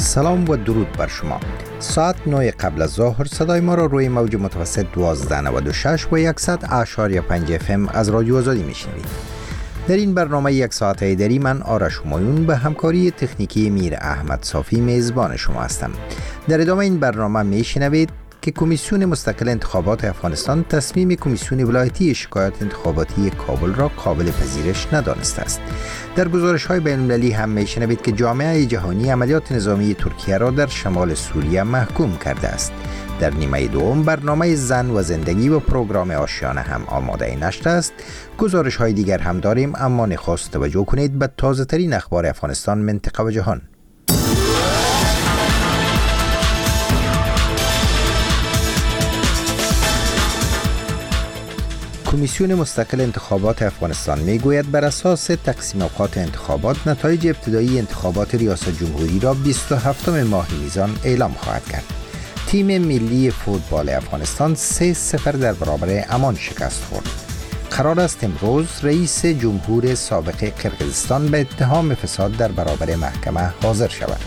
سلام و درود بر شما. ساعت 9 قبل از ظهر صدای ما را روی موج متوسط 1296 و 100.5 FM از رادیو آزادی میشنوید. در این برنامه یک ساعته دری من آرش همایون به همکاری تکنیکی میر احمد صافی میزبان شما هستم. در ادامه این برنامه میشنوید که کمیسیون مستقل انتخابات افغانستان تصمیم کمیسیون ولایتی شکایات انتخاباتی کابل را قابل پذیرش ندانسته است. در گزارش‌های بین‌المللی هم میشنوید که جامعه جهانی عملیات نظامی ترکیه را در شمال سوریه محکوم کرده است. در نیمه دوم برنامه زن و زندگی و پروگرام آشیانه هم آماده نشر است. گزارش‌های دیگر هم داریم، اما نخست توجه کنید به تازه‌ترین اخبار افغانستان، منطقه و جهان. کمیسیون مستقل انتخابات افغانستان میگوید بر اساس تقسیم اوقات انتخابات نتایج ابتدایی انتخابات ریاست جمهوری را 27 ماه میزان اعلام خواهد کرد. تیم ملی فوتبال افغانستان 3-0 در برابر عمان شکست خورد. قرار است امروز رئیس جمهور سابق قرقیزستان به اتهام فساد در برابر محکمه حاضر شود.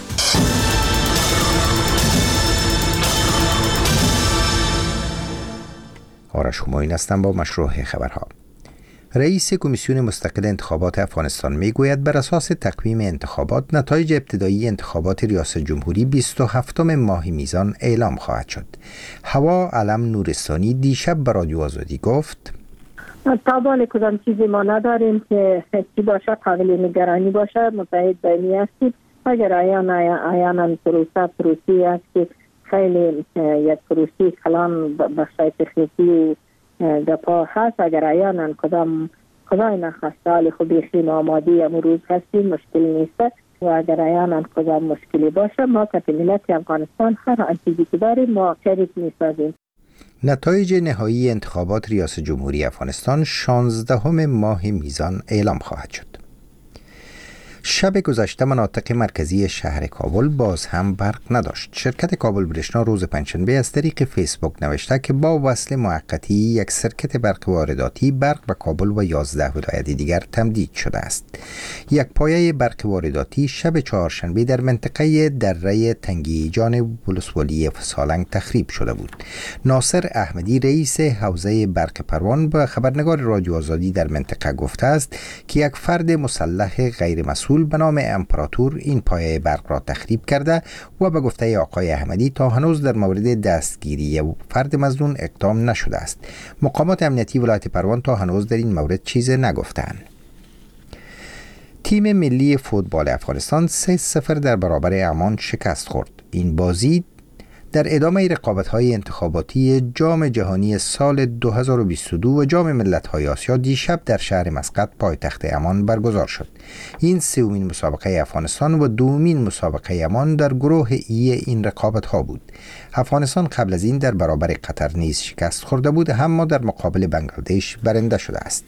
آرش همایون هستم با مشروع خبرها. رئیس کمیسیون مستقل انتخابات افغانستان میگوید بر اساس تقویم انتخابات نتایج ابتدایی انتخابات ریاست جمهوری 27 ماه میزان اعلام خواهد شد. هوا علم نورستانی دیشب به رادیو آزادی گفت طبعا کدام چیزی ما نداریم که چی باشه قابل نگرانی باشه. متحد بینی هستیم. اگر آیانا پروسی است که خیلی یک پروسی کلان بخشای تکنیکی دپا هست، اگر آیانا کدام نخسته حال خوب بیخیم آمادی امروز هستیم مشکل نیست و اگر آیانا کدام مشکلی باشه ما که ملت افغانستان هر آنچیزی که داریم ما شریک میسازیم. نتایج نهایی انتخابات ریاست جمهوری افغانستان 16 ماه میزان اعلام خواهد شد. شب گذشته مناطق مرکزی شهر کابل باز هم برق نداشت. شرکت کابل برشنا روز پنجشنبه از طریق فیسبوک نوشته که با وصل موقتی یک سرکت برق وارداتی برق به کابل و 11 ولایت دیگر تمدید شده است. یک پایه برق وارداتی شب چهارشنبه در منطقه دره تنگی جان ولسوالی سالنگ تخریب شده بود. ناصر احمدی رئیس حوزه برق پروان به خبرنگار رادیو آزادی در منطقه گفته است که یک فرد مسلح غیر مسئول به نام امپراتور این پایه برق را تخریب کرده و به گفته آقای احمدی تا هنوز در مورد دستگیری فرد مظنون اقدام نشده است. مقامات امنیتی ولایت پروان تا هنوز در این مورد چیز نگفتند. تیم ملی فوتبال افغانستان 3-0 در برابر عمان شکست خورد. این بازی در ادامه رقابت‌های انتخاباتی جام جهانی سال 2022 و جام ملت‌های آسیا دیشب در شهر مسقط پایتخت عمان برگزار شد. این سومین مسابقه افغانستان و دومین مسابقه عمان در گروه ای این رقابت‌ها بود. افغانستان قبل از این در برابر قطر نیز شکست خورده بود، اما در مقابل بنگلادش برنده شده است.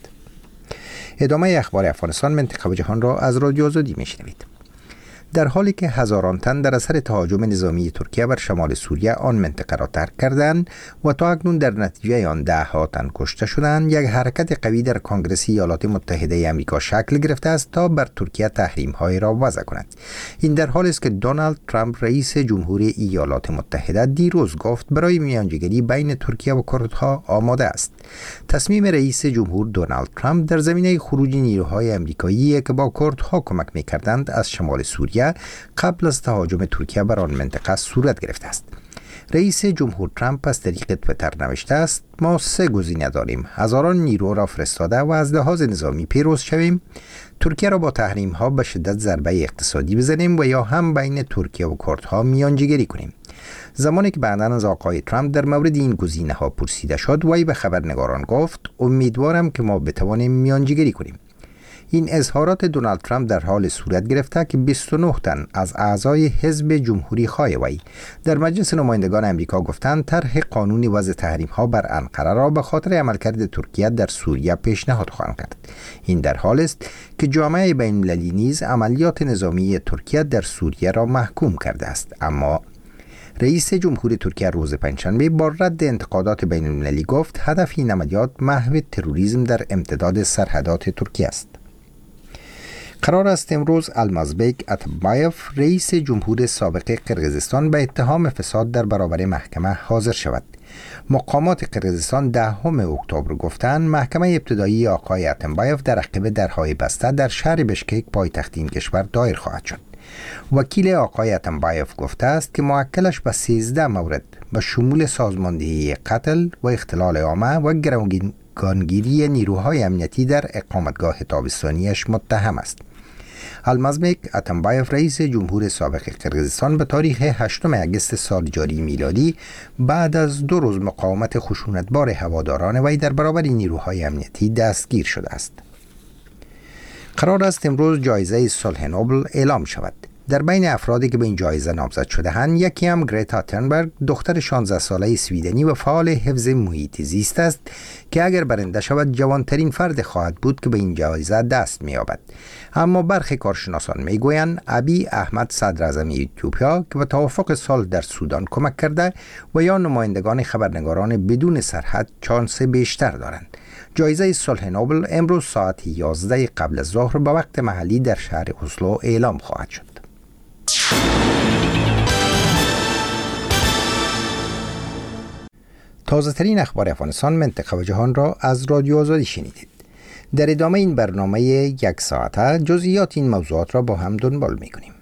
ادامه اخبار افغانستان، منطقه و جهان را از رادیو آزادی میشنوید. در حالی که هزاران تن در اثر تهاجم نظامی ترکیه بر شمال سوریه آن منطقه را ترک کردند و تا اکنون در نتیجه آن 10 تن کشته شدند، یک حرکت قوی در کنگره ایالات متحده آمریکا شکل گرفته است تا بر ترکیه تحریم‌های را وضع کند. این در حالی است که دونالد ترامپ رئیس جمهوری ایالات متحده دیروز گفت برای میانجیگری بین ترکیه و کردها آماده است. تصمیم رئیس جمهور دونالد ترامپ در زمینه خروج نیروهای آمریکایی که با کردها کمک می‌کردند از شمال سوریه قبل از تهاجم ترکیه بر آن منطقه صورت گرفته است. رئیس جمهور ترامپ از طریق توییتر نوشته است ما 3 گزینه داریم: هزاران نیرو را فرستاده و از لحاظ نظامی پیروز شویم، ترکیه را با تحریم ها به شدت ضربه اقتصادی بزنیم و یا هم بین ترکیه و کردها میانجیگری کنیم. زمانی که بعداً از آقای ترامپ در مورد این گزینه ها پرسیده شد، وی به خبرنگاران گفت امیدوارم که ما بتوانیم میانجیگری کنیم. این اظهارات دونالد ترامپ در حال صورت گرفته که 29 تن از اعضای حزب جمهوری خواه وی در مجلس نمایندگان آمریکا گفتند طرح قانون وضع تحریم‌ها بر انقره را به خاطر عملکرد ترکیه در سوریه پیشنهاد خواهند کرد. این در حالی است که جامعه بین‌المللی نیز عملیات نظامی ترکیه در سوریه را محکوم کرده است، اما رئیس جمهور ترکیه روز پنجشنبه با رد انتقادات بین‌المللی گفت هدف این عملیات محو تروریسم در امتداد سرحدات ترکیه است. قرار است امروز المازبک اتمبایف رئیس جمهور سابق قرقیزستان به اتهام فساد در برابر محکمه حاضر شود. مقامات قرقیزستان 10 اکتبر گفتند محکمه ابتدایی آقای اتمبایف در عقب درهای بسته در شهر بشکک پایتخت این کشور دایر خواهد شد. وکیل آقای اتمبایف گفته است که موکلش به 13 مورد به شمول سازماندهی قتل و اختلال عامه و گروگانگیری نیروهای امنیتی در اقامتگاه تابستانیش متهم است. المازبک اتمبایف رئیس جمهور سابق قرقیزستان به تاریخ 8 اگست سال جاری میلادی بعد از 2 روز مقاومت خشونتبار هواداران وی در برابر نیروهای امنیتی دستگیر شده است. قرار است امروز جایزه صلح نوبل اعلام شود. در بین افرادی که به این جایزه نامزد شده‌اند یکی هم گرتا تنبرگ، دختر 16 ساله سویدنی و فعال حفظ محیط زیست است که اگر برنده شود جوانترین فرد خواهد بود که به این جایزه دست می‌یابد. اما برخی کارشناسان میگویند ابی احمد صدر اعظم اتیوپیا که به توافق صلح در سودان کمک کرده و یا نمایندگان خبرنگاران بدون سرحد چانس بیشتر دارند. جایزه صلح نوبل امروز ساعت 11 قبل از ظهر به وقت محلی در شهر اسلو اعلام خواهد شد. تازه ترین اخبار افغانستان، منطقه و جهان را از رادیو آزادی شنیدید. در ادامه این برنامه 1 ساعته جزئیات این موضوعات را با هم دنبال می‌کنیم.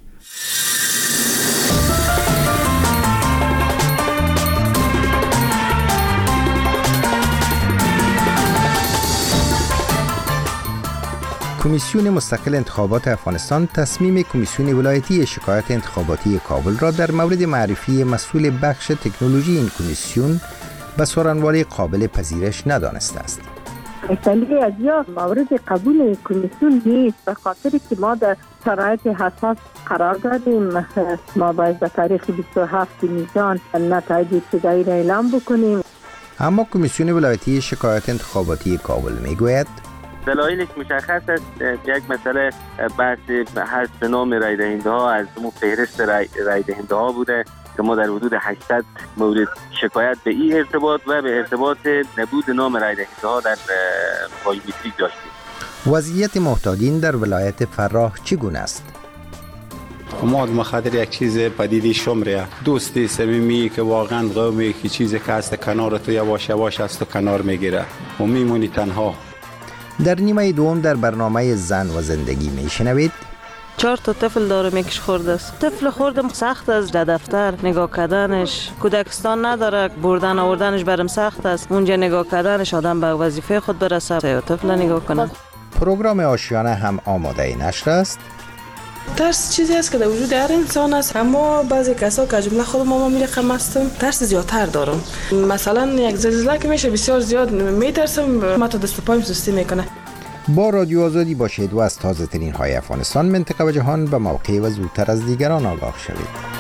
کمیسیون مستقل انتخابات افغانستان تصمیم کمیسیون ولایتی شکایات انتخاباتی کابل را در مورد معرفی مسئول بخش تکنولوژی این کمیسیون به سخنوری قابل پذیرش ندانسته است. خیلی از یا مورد قبول کمیسیون نیست، به خاطر که ما در شرایط حساس قرار دادیم. ما باید به تاریخ 27 نیسان نتایج ابتدایی را اعلام بکنیم. اما کمیسیون ولایتی شکایات انتخاباتی کابل میگوید دلایلش مشخص است. یک مسئله بحث حذف نام رای دهنده ها از فهرست رای دهنده ها بوده که ما در حدود 800 مورد شکایت به این ارتباط و به ارتباط نبود نام رای دهنده ها در بایومتریک داشتیم. وضعیت محتاجین در ولایت فراه چگونه است؟ ما مخاطر یک چیز پدیدی شمریه، دوستی صمیمی که واقعا قومی که چیزی که هست کنار تو یواش یواش است و کنار میگیره و میمونی تنها. در نیمه دوم در برنامه زن و زندگی میشنوید 4 طفل دارم، یکیش خورده است. طفل خوردم سخت است، در دفتر نگاه کردنش کودکستان نداره، بردن آوردنش برام سخت است. اونجا نگاه کردنش آدم به وظیفه خود برسه، طفل نگاه کنه. پروگرام آشیانه هم آماده نشر است. ترس چیزی است که در وجود هر انسان است، اما بعضی کسا که جمله خود ما میرقم هستم ترس زیادتر دارم. مثلا یک زلزله که میشه بسیار زیاد میترسم، من تا دست و پایم سستی میکنه. با رادیو آزادی باشید و از تازه ترین های افغانستان، منطقه و جهان به موقع و زودتر از دیگران آگاه شوید.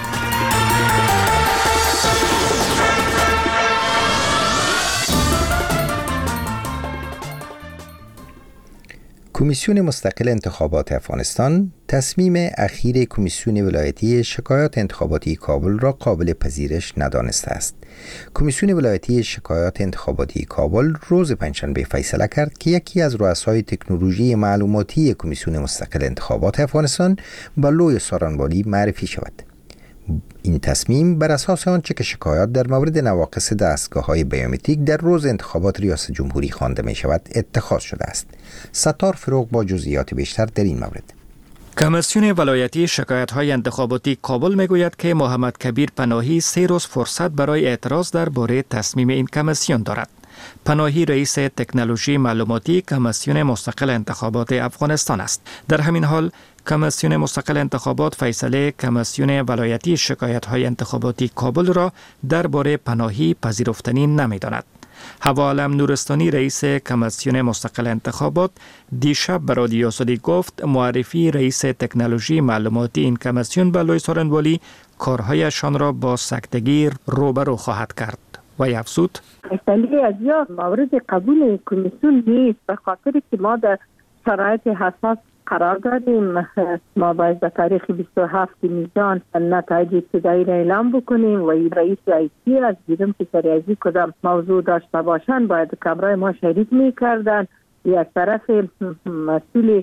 کمیسیون مستقل انتخابات افغانستان تصمیم اخیر کمیسیون ولایتی شکایات انتخاباتی کابل را قابل پذیرش ندانسته است. کمیسیون ولایتی شکایات انتخاباتی کابل روز پنجشنبه فیصله کرد که یکی از رؤسای تکنولوژی معلوماتی کمیسیون مستقل انتخابات افغانستان به لوی سارنوالی معرفی شود. این تصمیم بر اساس آنچه که شکایات در مورد نواقص دستگاه‌های بیومتریک در روز انتخابات ریاست جمهوری خوانده می شود اتخاذ شده است. ستار فروغ با جزئیات بیشتر در این مورد. کمیسیون ولایتی شکایت‌های انتخاباتی کابل میگوید که محمد کبیر پناهی 3 روز فرصت برای اعتراض درباره تصمیم این کمیسیون دارد. پناهی رئیس تکنولوژی معلوماتی کمیسیون مستقل انتخابات افغانستان است. در همین حال کمیسیون مستقل انتخابات فیصله کمیسیون ولایتی شکایت‌های انتخاباتی کابل را درباره پناهی پذیرفتنی نمی‌داند. حوا علم نورستانی رئیس کمیسیون مستقل انتخابات دیشب به رادیو آزادی گفت معرفی رئیس تکنولوژی معلوماتی این کمیسیون به لوی سارنوالی کارهایشان را با سکتگی روبرو خواهد کرد و افزود خیلی از یا مورد قبول کمیسیون نیست، به خاطر که ما در شرایط حساس قرار دادیم. ما باید به تاریخ 27 نیسان نتایج ابتدایی را اعلام بکنیم و رئیس رئیسی از دیدم که سریعی کدام موضوع داشته باشند باید کمرای ما شریک میکردن. یک طرف مسئول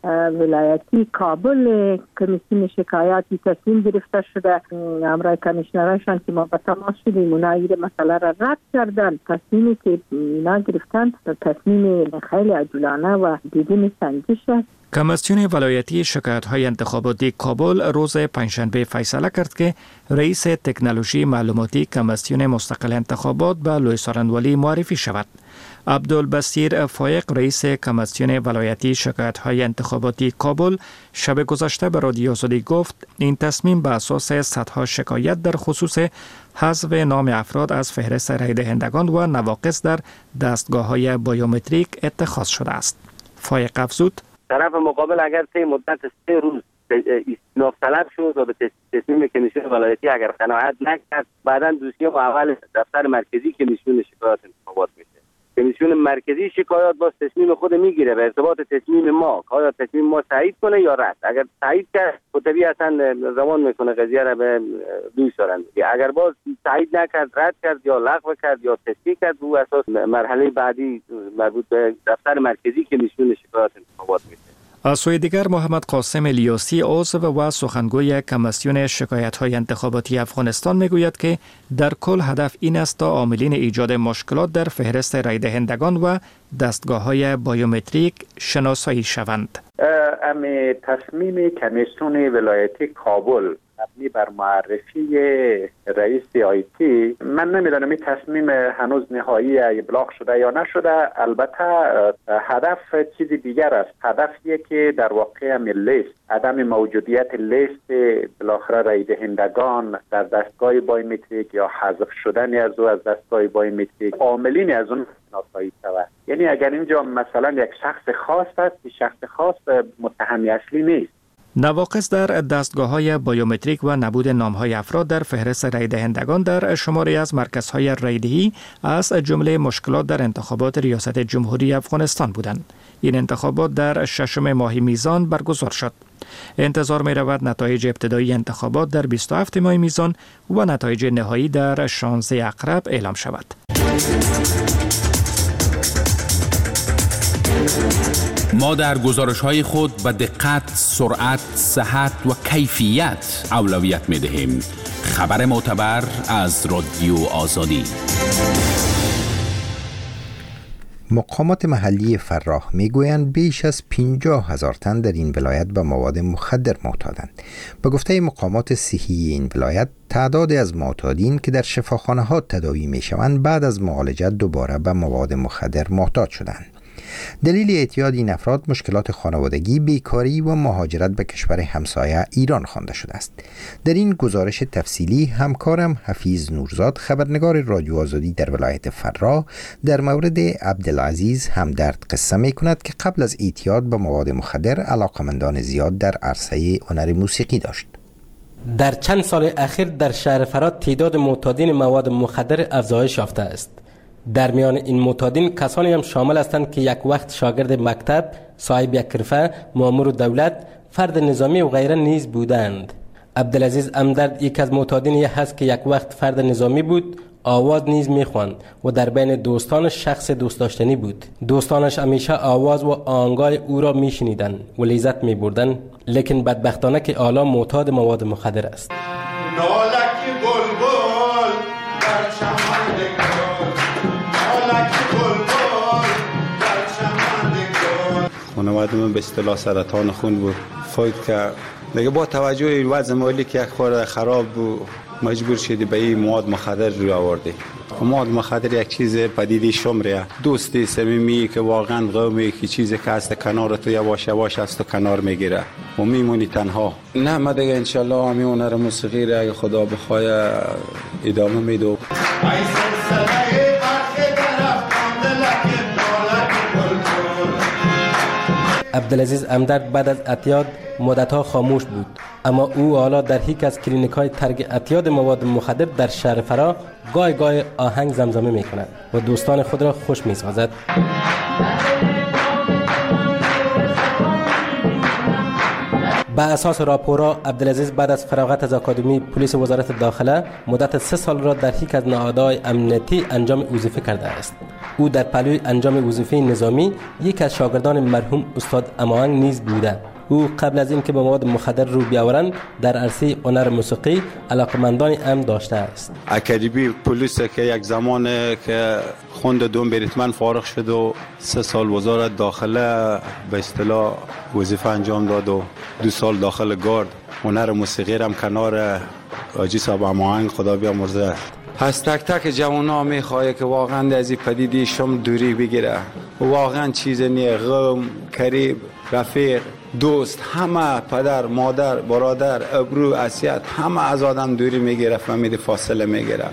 ولایتی کابل کمیسیون شکایاتی تصمیم گرفته شده. امرای کمیشنرشان که ما به تماس شدیم اونا این مسئله را رد کردن. تصمیمی که اونا گرفتن تصمیم خیلی عجولانه و بدون سنجش است. کمیسیون ولایتی شکایت‌های انتخاباتی کابل روز پنجشنبه فیصله کرد که رئیس تکنولوژی معلوماتی کمیسیون مستقل انتخابات به لوی سارنوالی معرفی شود. عبدالبصیر فایق رئیس کمیسیون ولایتی شکایت‌های انتخاباتی کابل شب گذشته به رادیو آزادی گفت این تصمیم به اساس صدها شکایت در خصوص حذف نام افراد از فهرست رای دهندگان و نواقص در دستگاه‌های بیومتریک اتخاذ شده است. فایق افزود طرف مقابل اگر طی مدت 3 روز استئناف طلب شد و به تصمیم کمیسیون ولایتی اگر قناعت نکرد، بعداً دوسیه محول دفتر مرکزی کمیسیون شکایات انتخابات میشه. کمیسیون مرکزی شکایات باز تصمیم خود میگیره به ارتباط تصمیم ما، آیا تصمیم ما تایید کنه یا رد. اگر تایید کرد طبیعتاً روان میکنه قضیه را به لوی سارنوالی. اگر باز تایید نکرد، رد کرد یا لغو کرد یا تصحیح کرد، او اساس مرحله بعدی مربوط به دفتر مرکزی کمیسیون شکایات انتخابات میشه. از سوی دیگر محمد قاسم الیاسی عضو و سخنگوی کمیسیون شکایت‌های انتخاباتی افغانستان میگوید که در کل هدف این است تا عاملین ایجاد مشکلات در فهرست رای دهندگان و دستگاه‌های بیومتریک شناسایی شوند. امی تصمیم کمیسیون ولایتی کابل مبنی بر معرفی رئیس آیتی، من نمیدانم این تصمیم هنوز نهایی ابلاغ شده یا نشده. البته هدف چیز دیگر است. هدفیه که در واقع لیست، عدم موجودیت لیست بالاخره رای دهندگان در دستگاه بایومتریک یا حذف شدن از او از دستگاه بایومتریک، عاملین از اون شناسایی شود. یعنی اگر اینجا مثلا یک شخص خاص است، شخص خاص متهمی اصلی نیست. نواقص در دستگاه‌های بیومتریک و نبود نام‌های افراد در فهرست رای دهندگان در شماری از مرکزهای رایدهی از جمله مشکلات در انتخابات ریاست جمهوری افغانستان بودند. این انتخابات در 6 ماه میزان برگزار شد. انتظار می‌رود نتایج ابتدایی انتخابات در 27 ماه میزان و نتایج نهایی در 16 اقرب اعلام شود. ما در گزارش‌های خود به دقت، سرعت، صحت و کیفیت اولویت می‌دهیم. خبر معتبر از رادیو آزادی. مقامات محلی فراه میگویند بیش از 50,000 تن در این ولایت به مواد مخدر معتادند. به گفته مقامات صحی این ولایت، تعدادی از معتادین که در شفاخانه‌ها تداوی میشوند بعد از معالجت دوباره به مواد مخدر معتاد شدند. دلیل اعتیاد این افراد مشکلات خانوادگی، بیکاری و مهاجرت به کشور همسایه ایران خوانده شده است. در این گزارش تفصیلی همکارم حفیظ نورزاد، خبرنگار رادیو آزادی در ولایت فراه، در مورد عبدالعزیز همدرد قصه می کند که قبل از اعتیاد به مواد مخدر علاقمندان زیاد در عرصه هنر موسیقی داشت. در چند سال اخیر در شهر فراه تعداد معتادین مواد مخدر افزایش یافته است. در میان این معتادین کسانی هم شامل هستند که یک وقت شاگرد مکتب، صاحب یک حرفه، مامور دولت، فرد نظامی و غیره نیز بودند. عبدالعزیز همدرد یک از معتادینی هست که یک وقت فرد نظامی بود، آواز نیز میخواند و در بین دوستانش شخص دوست داشتنی بود. دوستانش همیشه آواز و آهنگای او را میشنیدند و لذت میبردند، لیکن بدبختانه که حالا معتاد مواد مخدر است. خانواده من به اصطلاح سرطان خون بود، فوت کرد. دیگه با توجه این وضع مالی که یک خورده خراب بود، مجبور شدی به این مواد مخدر روی آوردی. مواد مخدر یک چیز پدیده شمریه، دوستی صمیمی که واقعا قومی که چیزی که هست کنار تو یواش یواش از تو کنار میگیره و میمونی تنها. نه ما دیگه انشالله همین هنر موسیقی را اگه خدا بخواه ادامه میدم. عبدالعزیز همدرد بعد از اعتیاد مدت‌ها خاموش بود، اما او حالا در یک از کلینیک‌های ترک اعتیاد مواد مخدر در شهر فراه گاهی آهنگ زمزمه می‌کند و دوستان خود را خوش می‌سازد. به اساس راپورها عبدالعزیز بعد از فراغت از آکادمی پلیس وزارت داخله مدت 3 سال را در یک از نهادهای امنیتی انجام وظیفه کرده است. او در پهلوی انجام وظیفه نظامی یک از شاگردان مرحوم استاد اماهنگ نیز بوده. او قبل از اینکه به مواد مخدر رو بیاورند در عرصه هنر موسیقی علاقمندان هم داشته است. اکادمی پلیس که یک زمان که خوند دوم بریتمن فارغ شد و 3 سال وزارت داخله به اصطلاح وظیفه انجام داد و 2 سال داخل گارد هنر موسیقی هم کنار حاجی صاحب اماهنگ خدا بیامرزه. از تک تک جوانا میخواه که واقعا از این پدیده شم دوری بگیره. واقعا چیز نیه. غم، قریب، رفیق، دوست، همه پدر، مادر، برادر، ابرو، اسیت، همه از آدم دوری میگیره، فهمید فاصله میگیره.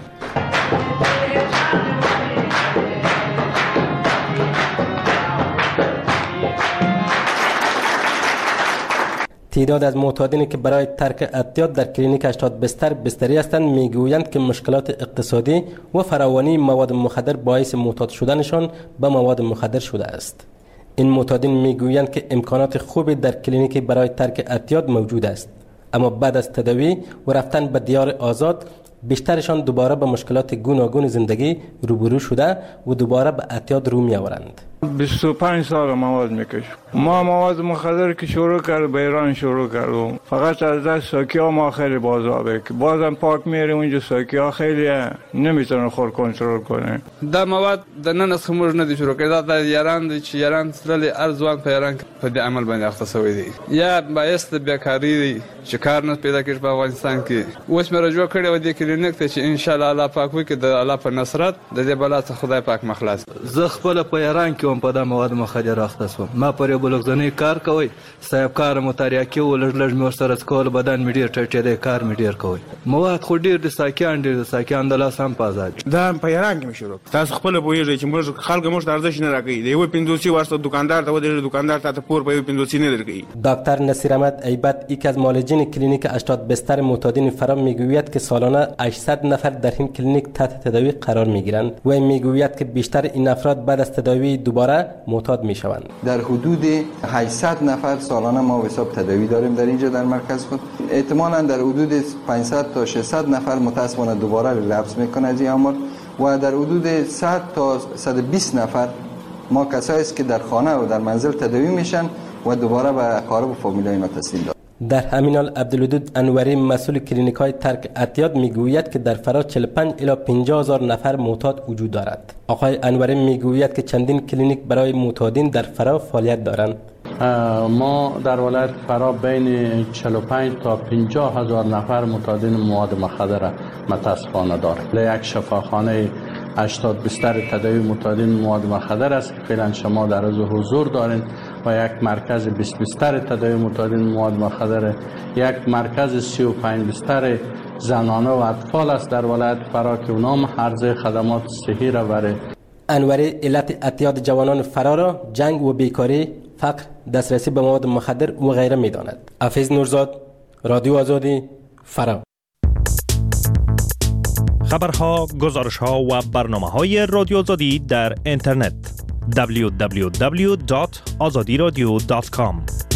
تعداد از معتادینی که برای ترک اعتیاد در کلینیک 80 بستر بستری هستند میگویند که مشکلات اقتصادی و فراوانی مواد مخدر باعث معتاد شدنشان به مواد مخدر شده است. این معتادین میگویند که امکانات خوبی در کلینیک برای ترک اعتیاد موجود است، اما بعد از تداوی و رفتن به دیار آزاد بیشترشان دوباره به مشکلات گوناگون زندگی روبرو شده و دوباره به اعتیاد رو میآورند. 25 سال مواد میکشم. ما مواد مخدر که شروع کرد به ایران شروع کردم. فقط از دست ساکیا ما خیلی بازاره که بازم پاک میریم اونجا ساکیا خیلی نمیتونه خود کنترل کنه. دا مواد د نن څخه موږ نه دي شروع کړی، دا یاران دي چې یاران تللي ارزوان په یاران په دې عمل باندې اخته شوی دي. یا باعث د بیکاری دي چې کار نه پیدا کېږي په افغانستان کې. اوس مې رجوع کړی و دې کلینیک ته چې ان شاء الله الله پاک وکړي د الله په نصرت د دې بلا څخه خدای پاک مخلاص. زه خپل په یاران کې په دا مواد مخدر اخته شوم. ما پر یو بلوغزنی کار کوي، صاحب کار مطالعه کې ولړ لړ مې ورسره سکول بدن مې ډیر ټټې کار مې ډیر کوي. مواد خو ډیر د ساکیان ډیر د ساکیان د لاس هم پازاد. دا په یاران کې شروع. تاسو خپل پوهیږئ چې موږ خلک موږ ارزښت نه راکړي. دی و 500 ورسره دکاندار ته ودرې دکاندار ته پور په 500 نه درکړي. دکتر نصیر احمد ایبت یک از معالجین کلینیک 80 بستر معتادین فرا میگوید که سالانه 800 نفر در این کلینیک تحت تداوی قرار میگیرند و میگوید که بیشتر این افراد بعد از تداوی دوباره معتاد میشوند. در حدود 800 نفر سالانه ما حساب تداوی داریم در اینجا در مرکز خود. احتمالاً در حدود 500 تا 600 نفر متأسفانه دوباره ریلپس میکنه از این آمار و در حدود 100 تا 120 نفر ما کسایی است که در خانه و در منزل تداوی میشن و دوباره به اقارب و فامیلای اینا تسلیم دادن. در همین حال عبدالودود انوری مسئول کلینیک های ترک اعتیاد میگوید که در فرا 45 الی 50 هزار نفر معتاد وجود دارد. آقای انوری میگوید که چندین کلینیک برای معتادین در فرا فعالیت دارند. ما در ولایت فرا بین 45 تا 50 هزار نفر معتادین مواد مخدر متاسفانه داریم. یک شفاخانه 80 بستر تداوی معتادین مواد مخدر است که فعلا شما در از حضور دارین و یک مرکز 20 بستر تداوی معتادین مواد مخدر، یک مرکز 35 بستر زنانه و اطفال است در ولایت فرا که اونام عرضه خدمات صحی را برای انوری علت اعتیاد جوانان فرا را جنگ و بیکاری، فقر، دسترسی به مواد مخدر و غیره می‌داند. حافظ نورزاد، رادیو آزادی، فرا. خبرها، گزارش‌ها و برنامه‌های رادیو آزادی در اینترنت www.azadiradio.com.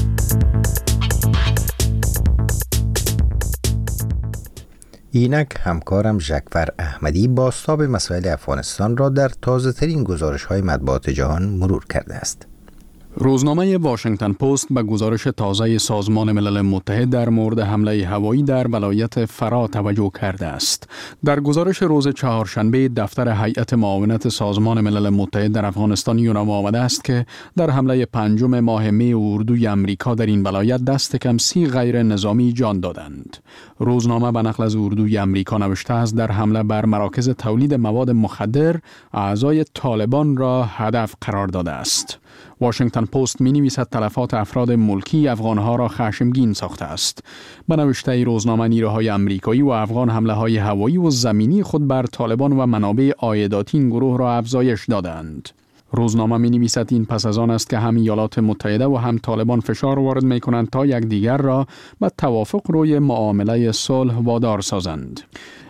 اینک همکارم ژکور احمدی بازتاب مسائل افغانستان را در تازه‌ترین گزارش‌های مطبوعات جهان مرور کرده است. روزنامه واشنگتن پست به گزارش تازه سازمان ملل متحد در مورد حمله هوایی در ولایت فرا توجه کرده است. در گزارش روز چهارشنبه دفتر هیئت معاونت سازمان ملل متحد در افغانستان یونام آمده است که در حمله 5 ماه می اردوی امریکا در این ولایت دست کم 30 غیر نظامی جان دادند. روزنامه به نقل از اردوی امریکا نوشته است در حمله بر مراکز تولید مواد مخدر اعضای طالبان را هدف قرار داده است. واشنگتن پست می نویسد تلفات افراد ملکی افغانها را خشمگین ساخته است. به نوشته روزنامه نیروهای امریکایی و افغان حمله های هوایی و زمینی خود بر طالبان و منابع عایداتی این گروه را افزایش دادند. روزنامه می نویسد این پس از آن است که هم ایالات متحده و هم طالبان فشار وارد می کنند تا یکدیگر را به توافق روی معامله صلح وادار سازند.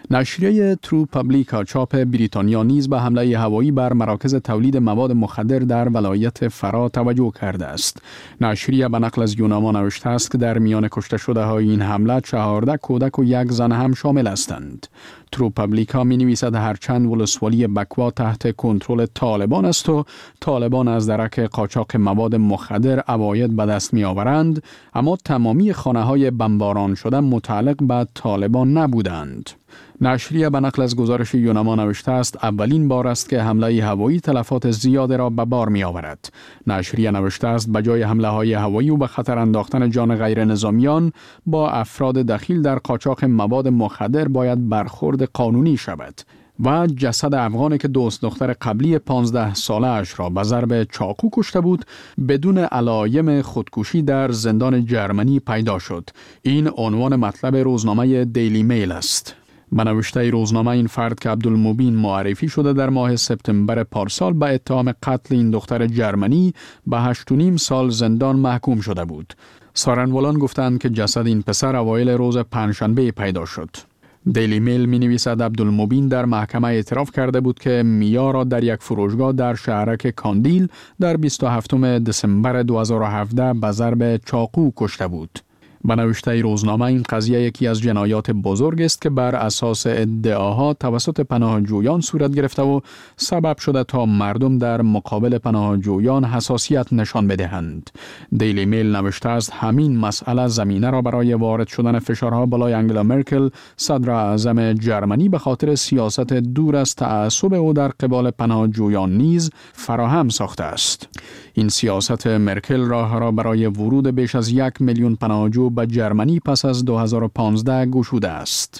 نشریه ترو پابلیکا چاپ بریتانیا نیز به حمله هوایی بر مراکز تولید مواد مخدر در ولایت فرا توجه کرده است. نشریه به نقل از یوناما نوشته است که در میان کشته شده های این حمله 14 کودک و 1 زن هم شامل هستند. ترو پابلیکا می نویسد هرچند ولسوالی بکوا تحت کنترل طالبان است و طالبان از درک قاچاق مواد مخدر عواید به دست می آورند، اما تمامی خانه های بمباران شده متعلق به طالبان نبودند. نشریه به نقل از گزارش یوناما نوشته است اولین بار است که حمله هوایی تلفات زیاد را به بار می آورد. نشریه نوشته است به جای حمله های هوایی و به خطر انداختن جان غیر نظامیان با افراد دخیل در قاچاق مواد مخدر باید برخورد قانونی شود. و جسد افغانی که دوست دختر قبلی 15 ساله اش را به ضرب چاقو کشته بود بدون علایم خودکشی در زندان جرمنی پیدا شد. این عنوان مطلب روزنامه دیلی میل است. به نوشته روزنامه این فرد که عبدالمبین معرفی شده در ماه سپتامبر پارسال به اتهام قتل این دختر جرمنی به 8.5 سال زندان محکوم شده بود. سارنوالان گفتند که جسد این پسر اوایل روز پنجشنبه پیدا شد. دیلی میل می نویسد عبدالمبین در محکمه اعتراف کرده بود که میا را در یک فروشگاه در شهرک کاندیل در 27 دسامبر 2017 به ضرب چاقو کشته بود. به نوشته روزنامه این قضیه یکی از جنایات بزرگ است که بر اساس ادعاها توسط پناهجویان صورت گرفته و سبب شده تا مردم در مقابل پناهجویان حساسیت نشان بدهند. دیلی میل نوشته است همین مسئله زمینه را برای وارد شدن فشارها بالای انگلا مرکل صدر اعظم جرمنی به خاطر سیاست دور از تعصب او در قبال پناهجویان نیز فراهم ساخته است. این سیاست مرکل راه را برای ورود بیش از 1 میلیون پناهجو به جرمنی پس از 2015 گشوده است.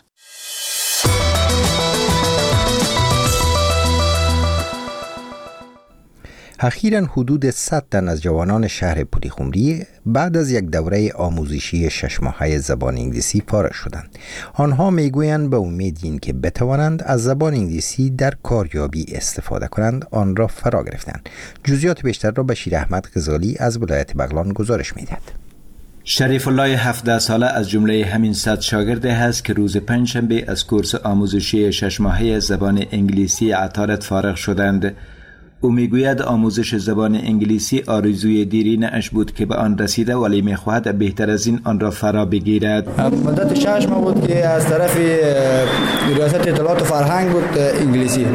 اخیراً حدود 100 تن از جوانان شهر پولیخمری بعد از یک دوره آموزشی 6 ماهه زبان انگلیسی فارغ شدند. آنها میگویند به امید این که بتوانند از زبان انگلیسی در کاریابی استفاده کنند آن را فرا گرفتند. جزئیات بیشتر را بشیر احمد غزالی از ولایت بغلان گزارش می‌دهد. شریف الله 17 ساله از جمله همین 100 شاگرده هست که روز پنجشنبه از کورس آموزشی 6 ماهه زبان انگلیسی عطارد فارغ شدند. او میگوید آموزش زبان انگلیسی آرزوی دیرینه اش بود که به آن رسیده ولی میخواهد بهتر از این آن را فرا بگیرد. مدت 6 ماه بود که از طرف ریاست اطلاعات و فرهنگ بود انگلیسی،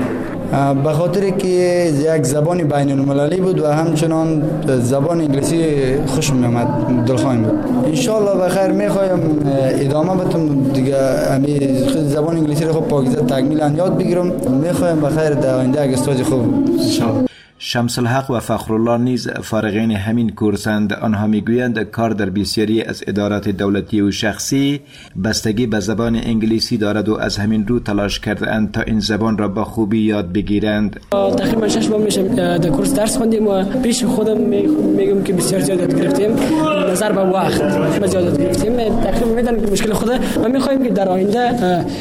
به خاطر که یک زبان بین المللی بود و همچنان زبان انگلیسی خوش میامد، دلخواهیم بود. انشالله بخیر میخوایم ادامه بدم دیگه، زبان انگلیسی رو خوب پاکیزه تکمیلا یاد بگیرم. میخوایم بخیر در آینده یک استاد خوب انشالله. شمس الحق و فخرالله نیز فارغین همین کورسند. آنها میگویند کار در بسیاری از ادارات دولتی و شخصی بستگی به زبان انگلیسی دارد و از همین رو تلاش کردند تا این زبان را با خوبی یاد بگیرند. تقریبا 6 ماه میشه در کورس درس خوندیم و پیش خودم میگم که بسیار زیاد یاد گرفتیم. نظر به وقت بسیار یاد گرفتیم. تقریبا میدونم که مشکل خود و میخوایم که در آینده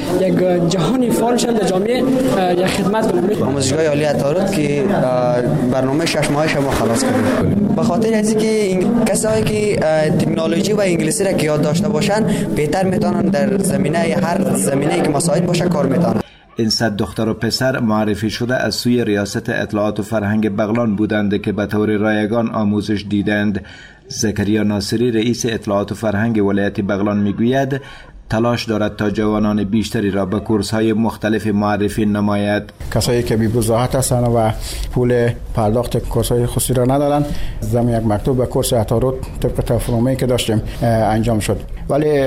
یک جهانی فعال شد در جامعه یک خدمت کنیم. آموزشگاه عالی عطارد که برنامه 6 ماهش ما خلاص کردیم به خاطر از اینکه کسایی که تکنولوژی و انگلیسی را که یاد داشته باشن بهتر میتونن در زمینه هر زمینه‌ای که مساعد باشه کار میتونن. این 100 دختر و پسر معرفی شده از سوی ریاست اطلاعات و فرهنگ بغلان بودند که به طور رایگان آموزش دیدند. زکریا ناصری رئیس اطلاعات و فرهنگ ولایت بغلان میگوید تلاش دارد تا جوانان بیشتری را به کورس‌های مختلف معرفی نماید. کسایی که بی‌بضاعت هستند و پول پرداخت کورس‌های خصوصی را ندارند، زمین یک مکتوب به کورس عطارد طبق تفاهمی که داشتیم انجام شد. ولی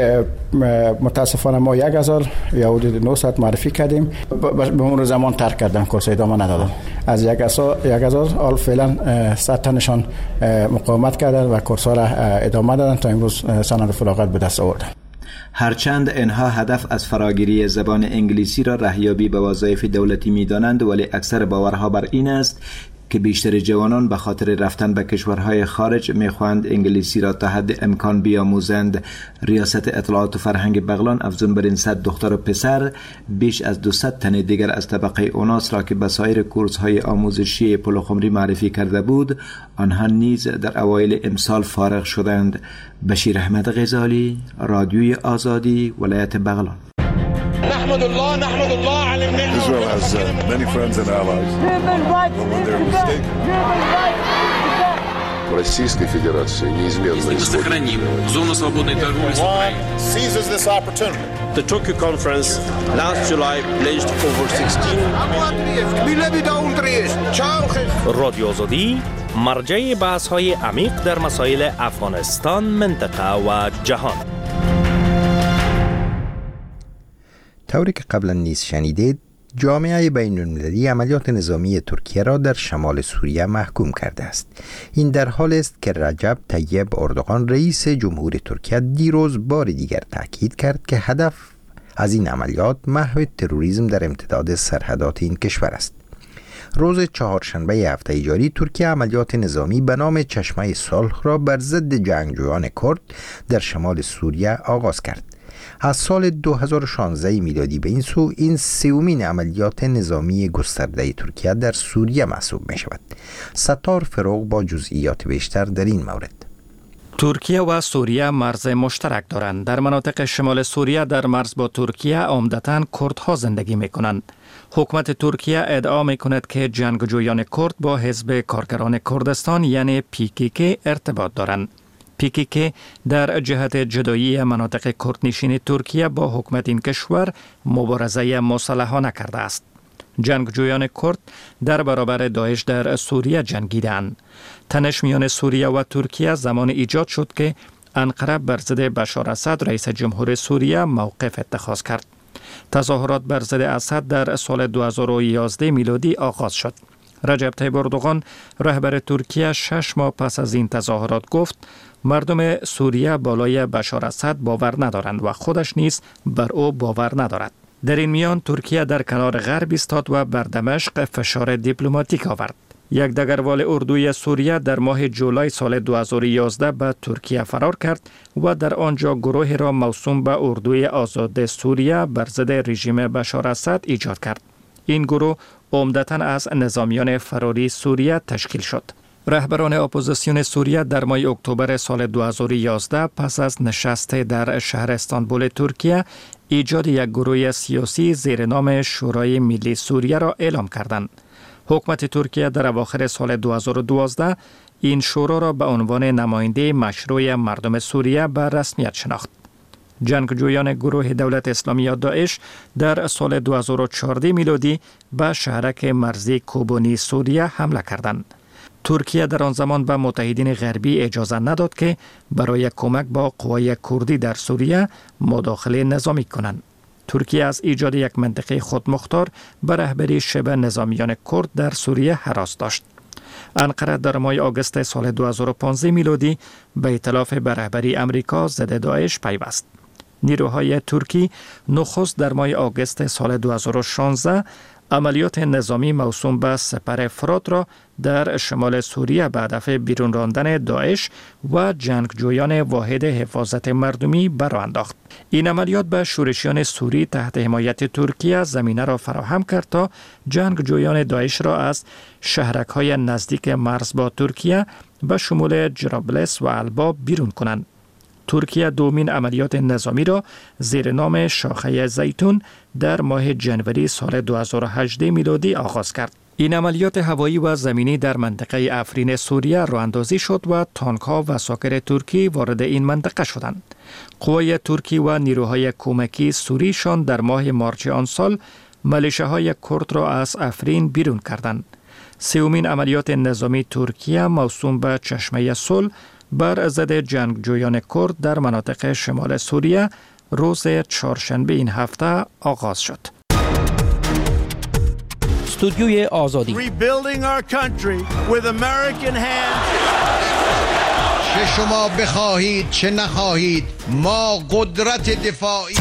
متاسفانه ما 1000 یا حدود 900 معرفی کردیم، به اون زمان ترک کردن، کورس ادامه ندادن. از 1000 حال فعلا 100 تنشان مقاومت کردند و کورس‌ها را ادامه دادن تا امروز سند فراغت به دست آوردن. هرچند اینها هدف از فراگیری زبان انگلیسی را رهیابی به وظایف دولتی می‌دانند، ولی اکثر باورها بر این است که بیشتر جوانان به خاطر رفتن به کشورهای خارج می‌خواهند انگلیسی را تا حد امکان بیاموزند. ریاست اطلاعات و فرهنگ بغلان افزون بر این 100 دختر و پسر بیش از 200 تن دیگر از طبقه اوناس را که به سایر کورس‌های آموزشی پلخمری معرفی کرده بود، آنها نیز در اوایل امسال فارغ شدند. بشیر احمد غزالی، رادیوی آزادی، ولایت بغلان. نحمد الله على النعمة. Israel has many friends and allies. When they're mistaken. Российской Федерации неизменно сохраним зону свободной торговли с Украиной. seizes this opportunity. The Tokyo conference last July pledged over 16 رادیو آزادی مرجع بحث‌های عمیق در مسائل افغانستان، منطقه و جهان. طوری که قبلا نیز شنیدید، جامعه بین‌المللی عملیات نظامی ترکیه را در شمال سوریه محکوم کرده است. این در حال است که رجب طیب اردوغان رئیس جمهور ترکیه دیروز بار دیگر تاکید کرد که هدف از این عملیات محو تروریسم در امتداد سرحدات این کشور است. روز چهارشنبه هفته جاری ترکیه عملیات نظامی به نام چشمه صلح را بر ضد جنگجویان کرد در شمال سوریه آغاز کرد. از سال 2016 میلادی به این سو این سومین عملیات نظامی گسترده ترکیه در سوریه محسوب می شود. ستار فروغ با جزئیات بیشتر در این مورد. ترکیه و سوریه مرز مشترک دارند. در مناطق شمال سوریه در مرز با ترکیه عمدتاً کردها زندگی می کنند. حکومت ترکیه ادعا می کند که جنگجویان کرد با حزب کارگران کردستان یعنی PKK ارتباط دارند. PKK در جهت جدایی مناطق کردنشین ترکیه با حکومت این کشور مبارزه مسلحانه کرده است. جنگجویان کرد در برابر داعش در سوریه جنگیدند. تنش میان سوریه و ترکیه زمان ایجاد شد که انقره بر ضد بشار اسد رئیس جمهور سوریه موقف اتخاذ کرد. تظاهرات بر ضد اسد در سال 2011 میلادی آغاز شد. رجب طیب اردوغان رهبر ترکیه 6 ماه پس از این تظاهرات گفت مردم سوریه بالای بشار اسد باور ندارند و خودش نیز بر او باور ندارد. در این میان ترکیه در کنار غرب ایستاد و بر دمشق فشار دیپلماتیک آورد. یک دگروال اردوی سوریه در ماه جولای سال 2011 به ترکیه فرار کرد و در آنجا گروهی را موسوم به اردوی آزاد سوریه بر ضد رژیم بشار اسد ایجاد کرد. این گروه عمدتاً از نظامیان فراری سوریه تشکیل شد. رهبران اپوزیسیون سوریه در ماه اکتبر سال 2011 پس از نشست در شهر استانبول ترکیه ایجاد یک گروه سیاسی زیر نام شورای ملی سوریه را اعلام کردند. حکومت ترکیه در اواخر سال 2012 این شورا را به عنوان نماینده مشروع مردم سوریه به رسمیت شناخت. جنگجویان گروه دولت اسلامی یا داعش در سال 2014 میلادی به شهرک مرزی کوبانی سوریه حمله کردند. ترکیه در آن زمان به متحدین غربی اجازه نداد که برای کمک با قوای کردی در سوریه مداخله نظامی کنند. ترکیه از ایجاد یک منطقه خودمختار به رهبری شبه نظامیان کرد در سوریه هراس داشت. انقره در ماه آگوست سال 2015 میلادی به ائتلاف به رهبری امریکا ضد داعش پیوست. نیروهای ترکی نخست در ماه آگوست سال 2016 عملیات نظامی موسوم به سپر فرات را در شمال سوریه به هدف بیرون راندن داعش و جنگجویان واحد حفاظت مردمی برآ انداخت. این عملیات به شورشیان سوری تحت حمایت ترکیه زمینه را فراهم کرد تا جنگجویان داعش را از شهرک‌های نزدیک مرز با ترکیه به شمول جرابلس و البا بیرون کنند. ترکیه دومین عملیات نظامی را زیر نام شاخه زیتون در ماه جنوری سال 2018 میلادی آغاز کرد. این عملیات هوایی و زمینی در منطقه افرین سوریه راه‌اندازی شد و تانک‌ها و ساکر ترکی وارد این منطقه شدند. قوای ترکی و نیروهای کمکی سوریشان در ماه مارچ آن سال ملیشه‌های کرد را از افرین بیرون کردند. سومین عملیات نظامی ترکیه موسوم به چشمه صلح بر ضد جنگجویان کرد در مناطق شمال سوریه روز چهارشنبه این هفته آغاز شد. استودیوی آزادی چه شما بخواهید چه نخواهید ما قدرت دفاعی.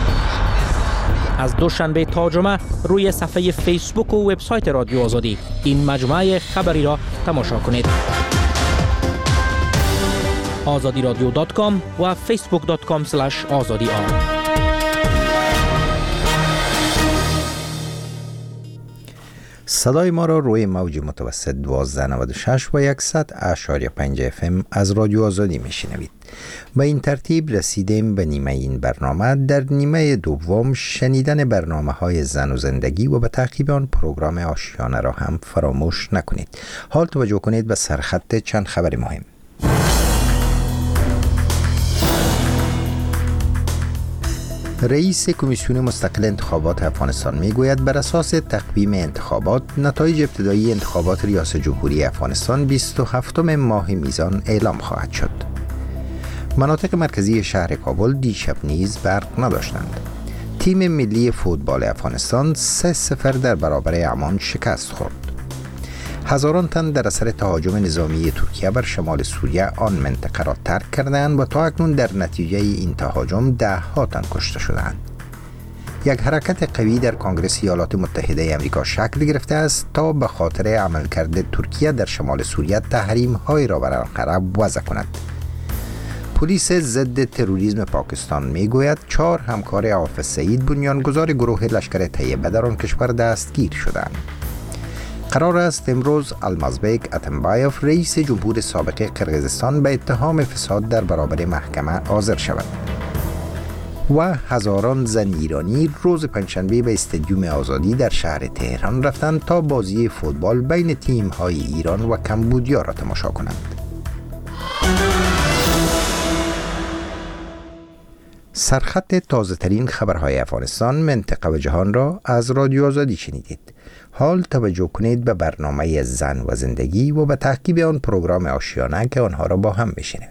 از دوشنبه تا جمعه روی صفحه فیسبوک و وبسایت رادیو آزادی این مجموعه خبری را تماشا کنید. azadiradio.com و facebook.com/azadi. صدای ما را روی موج متوسط 1296 و 100.5 FM از رادیو آزادی میشنوید. با این ترتیب رسیدیم به نیمه این برنامه. در نیمه دوم شنیدن برنامه های زن و زندگی و به تعقیب آن پروگرام آشیانه را هم فراموش نکنید. حال توجه کنید به سرخط چند خبر مهم. رئیس کمیسیون مستقل انتخابات افغانستان میگوید بر اساس تقویم انتخابات نتایج ابتدایی انتخابات ریاست جمهوری افغانستان 27 ماه میزان اعلام خواهد شد. مناطق مرکزی شهر کابل دیشب نیز برق نداشتند. تیم ملی فوتبال افغانستان 3-0 در برابر عمان شکست خورد. هزاران تن در اثر تهاجم نظامی ترکیه بر شمال سوریه آن منطقه را ترک کردند و تا اکنون در نتیجه این تهاجم 10 تن کشته شدند. یک حرکت قوی در کنگره ایالات متحده آمریکا شکل گرفته است تا به خاطر عملکرد ترکیه در شمال سوریه تحریم‌هایی را بر انقره وضع کند. پلیس ضد تروریسم پاکستان میگوید 4 همکار حافظ سعید بنیانگذار گروه لشکر طیبه در آن کشور دستگیر شدند. قرار است امروز المازبک اتمبایف رئیس جمهور سابق قرقیزستان به اتهام فساد در برابر محکمه حاضر شود. و هزاران زن ایرانی روز پنجشنبه به استادیوم آزادی در شهر تهران رفتند تا بازی فوتبال بین تیم‌های ایران و کمبودیا را تماشا کنند. سرخط تازه ترین خبرهای افغانستان، منطقه و جهان را از رادیو آزادی شنیدید. حال توجه کنید به برنامه زن و زندگی و به تعقیب آن پروگرام آشیانه که آنها را با هم بشنویم.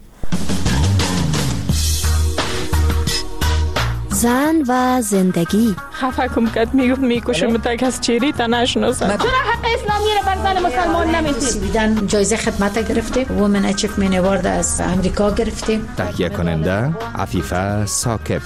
زن و زندگی. خفه کم کد میکشم تک از چیری تا نشناسم. چرا حق اسلامی را بر زن مسلمان نمیدید؟ جایزه خدمت گرفتیم. وومن اچیومنت اوارد از امریکا گرفتیم. تهیه کننده عفیفه ثاقب.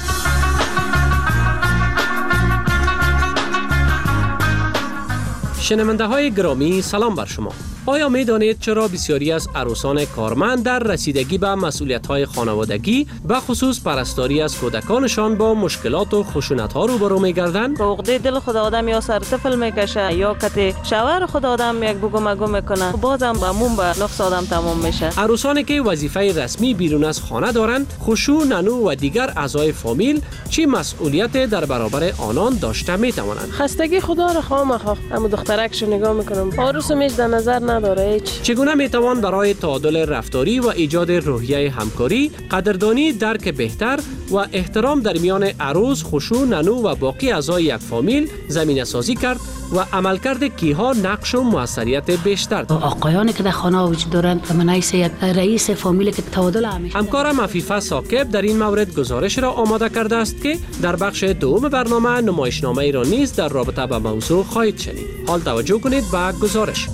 شنونده های گرامی سلام بر شما. آیا می دانید چرا بسیاری از عروسان کارمند در رسیدگی به مسئولیت های خانوادگی و خصوص پرستاری از کودکانشان با مشکلات و خشونت ها روبرو می گردند؟ عقده دل خود آدم یا سر طفل میکشه یا کتی شوهر خود آدم یک بگو مگو میکنه، بازم بمون به نقص آدم تمام میشه. عروسانی که وظیفه رسمی بیرون از خانه دارند، خشوع، ننو و دیگر اعضای فامیل چی مسئولیت در برابر آنان داشته می توانند؟ خستگی خدا را خواهم اما دخترکشو نگاه میکنم، عروس میش در نظر نداره. چگونه میتوان برای تعادل رفتاری و ایجاد روحیه همکاری، قدردانی، درک بهتر و احترام در میان عروس، خشوع، ننو و باقی اعضای یک فامیل زمینه سازی کرد و عملکرد کیها نقش و موثریت بیشتر دارد؟ آقایانی که در خانه وجود دارند من یک رئیس فامیل که تعادل همیشه. همکارم عفیفه ثاقب در این مورد گزارش را آماده کرده است که در بخش دوم برنامه نمایشنامه ای را نیز در رابطه با موضوع خواهید شنید. حال توجه کنید به گزارش.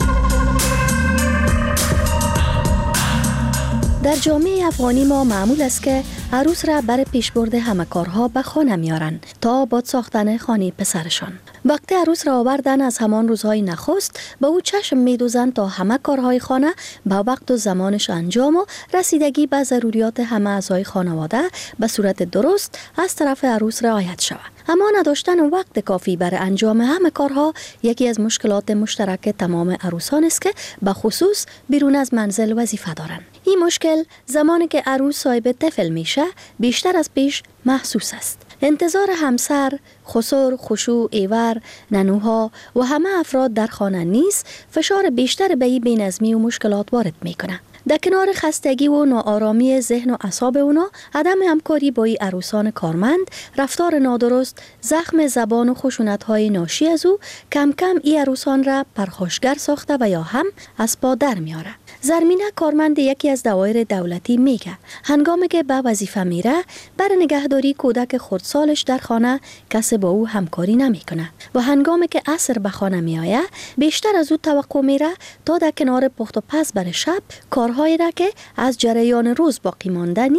در جامعه افغانی ما معمول است که عروس را برای پیشبرد همه کارها به خانه میارن تا باد ساختن خانه پسرشان. وقتی عروس را آوردن از همان روزهای نخست به او چشم میدوزند تا همه کارهای خانه به وقت و زمانش انجام و رسیدگی به ضروریات همه اعضای خانواده به صورت درست از طرف عروس رعایت شود. اما نداشتن وقت کافی برای انجام همه کارها یکی از مشکلات مشترک تمام عروسان است که به خصوص بیرون از منزل وظیفه دارند. این مشکل زمانی که عروس صاحب طفل میشه بیشتر از پیش محسوس است. انتظار همسر، خسر، خشوع، ایور، ننوها و همه افراد در خانه نیز فشار بیشتر به این بی‌نظمی و مشکلات وارد میکنه. در کنار خستگی و ناآرامی ذهن و اعصاب اونا، عدم همکاری با عروسان کارمند، رفتار نادرست، زخم زبان و خشونت‌های ناشی از او کم کم این عروسان را پرخاشگر ساخته و یا هم از پا در میاره. زرمینه کارمند یکی از دوایر دولتی میگه هنگامی که به وظیفه میره برای نگهداری کودک خردسالش در خانه کسی با او همکاری نمیکنه و هنگامی که عصر به خانه میآید بیشتر از او توقع میره تا در کنار پخت و پز برای شب کارهایی را که از جریان روز باقی مانده نیز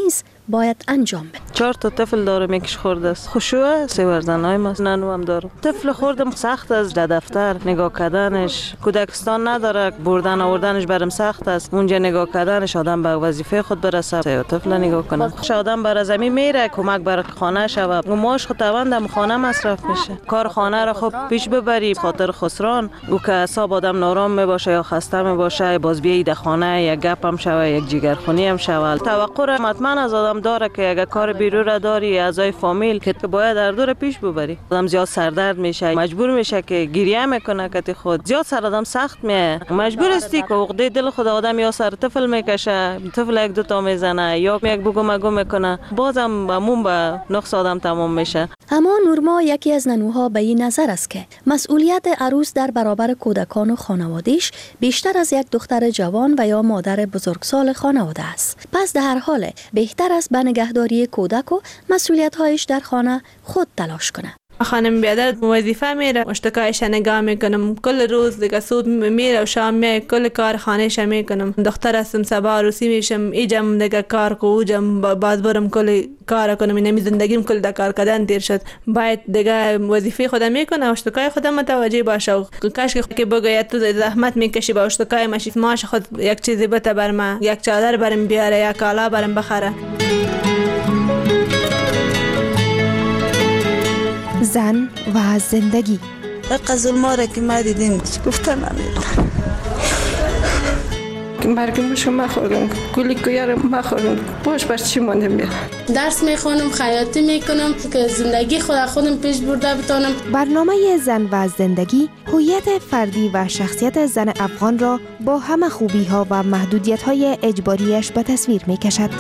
باید انجام بده. 4 تا طفل دارم، یکیش خورده است. خشوع سوارزنای ما ننو هم دارم. طفل خوردم سخت است، در دفتر نگاه کردنش، کودکستان نداره، بردن آوردنش برام سخت است. اونجا نگاه کردنش آدم به وظیفه خود برسه، طفل نگاه کنه. آدم بر زمین میره کمک بر خانه شود. ماش خود توان خانه مصرف میشه. کار خانه را خوب پیش ببری خاطر خسران. او که حساب آدم نارام میباشه یا خسته میباشه، باز بیای در خانه یک گپ هم شوه، یک جگرخونی هم شوه. توقع را حتما از آدم داره که اگه کار بیرون را داری اعضای فامیل که باید در دور پیش ببری. آدم زیاد سردرد میشه، مجبور میشه که گریه میکنه که خود زیاد سر آدم سخت میه. مجبور استی که عقده دل خود آدم یا سر طفل میکشه، طفل یک دو تا میزنه یا یک بگو مگو میکنه، بازم همون به نقص آدم تمام میشه. اما نورما یکی از ننوها به این نظر است که مسئولیت عروس در برابر کودکان و خانواده‌اش بیشتر از یک دختر جوان و یا مادر بزرگسال خانواده است. پس در هر حال بهتر است به نگهداری کودک و مسئولیت‌هایش در خانه خود تلاش کنه. خانم بیادر وظیفه میره، اشتکایش نگاه میکنم، کل روز دیگه سود میره و شام میره، کل کار خانهش میکنم. دختر هستم، صبح عروسی میشم، ایجم دیگه کار کو، اوجم باز برم کل کار کنم. اینمی زندگیم کل در کار کردن تیر شد. باید دیگه وظیفه خودم میکنه، اشتکای خودم متوجه باشه و کاش که بگه تو زحمت میکشی با اشتکای ماش خود یک چیزی بده بر ما، یک چادر برم بیاره، یک کالا برم بخره. زن و زندگی. ظلما را که ما دیدیم گفتن نمیدونم. مرگم شما خوردم، گلی کویارم ما خوردم، باش بر چی مانده میاد. درس میخونم، خیاطی میکنم که زندگی خودم پیش برده بتونم. برنامه زن و زندگی هویت فردی و شخصیت زن افغان را با همه خوبی ها و محدودیت های اجباریش به تصویر میکشد.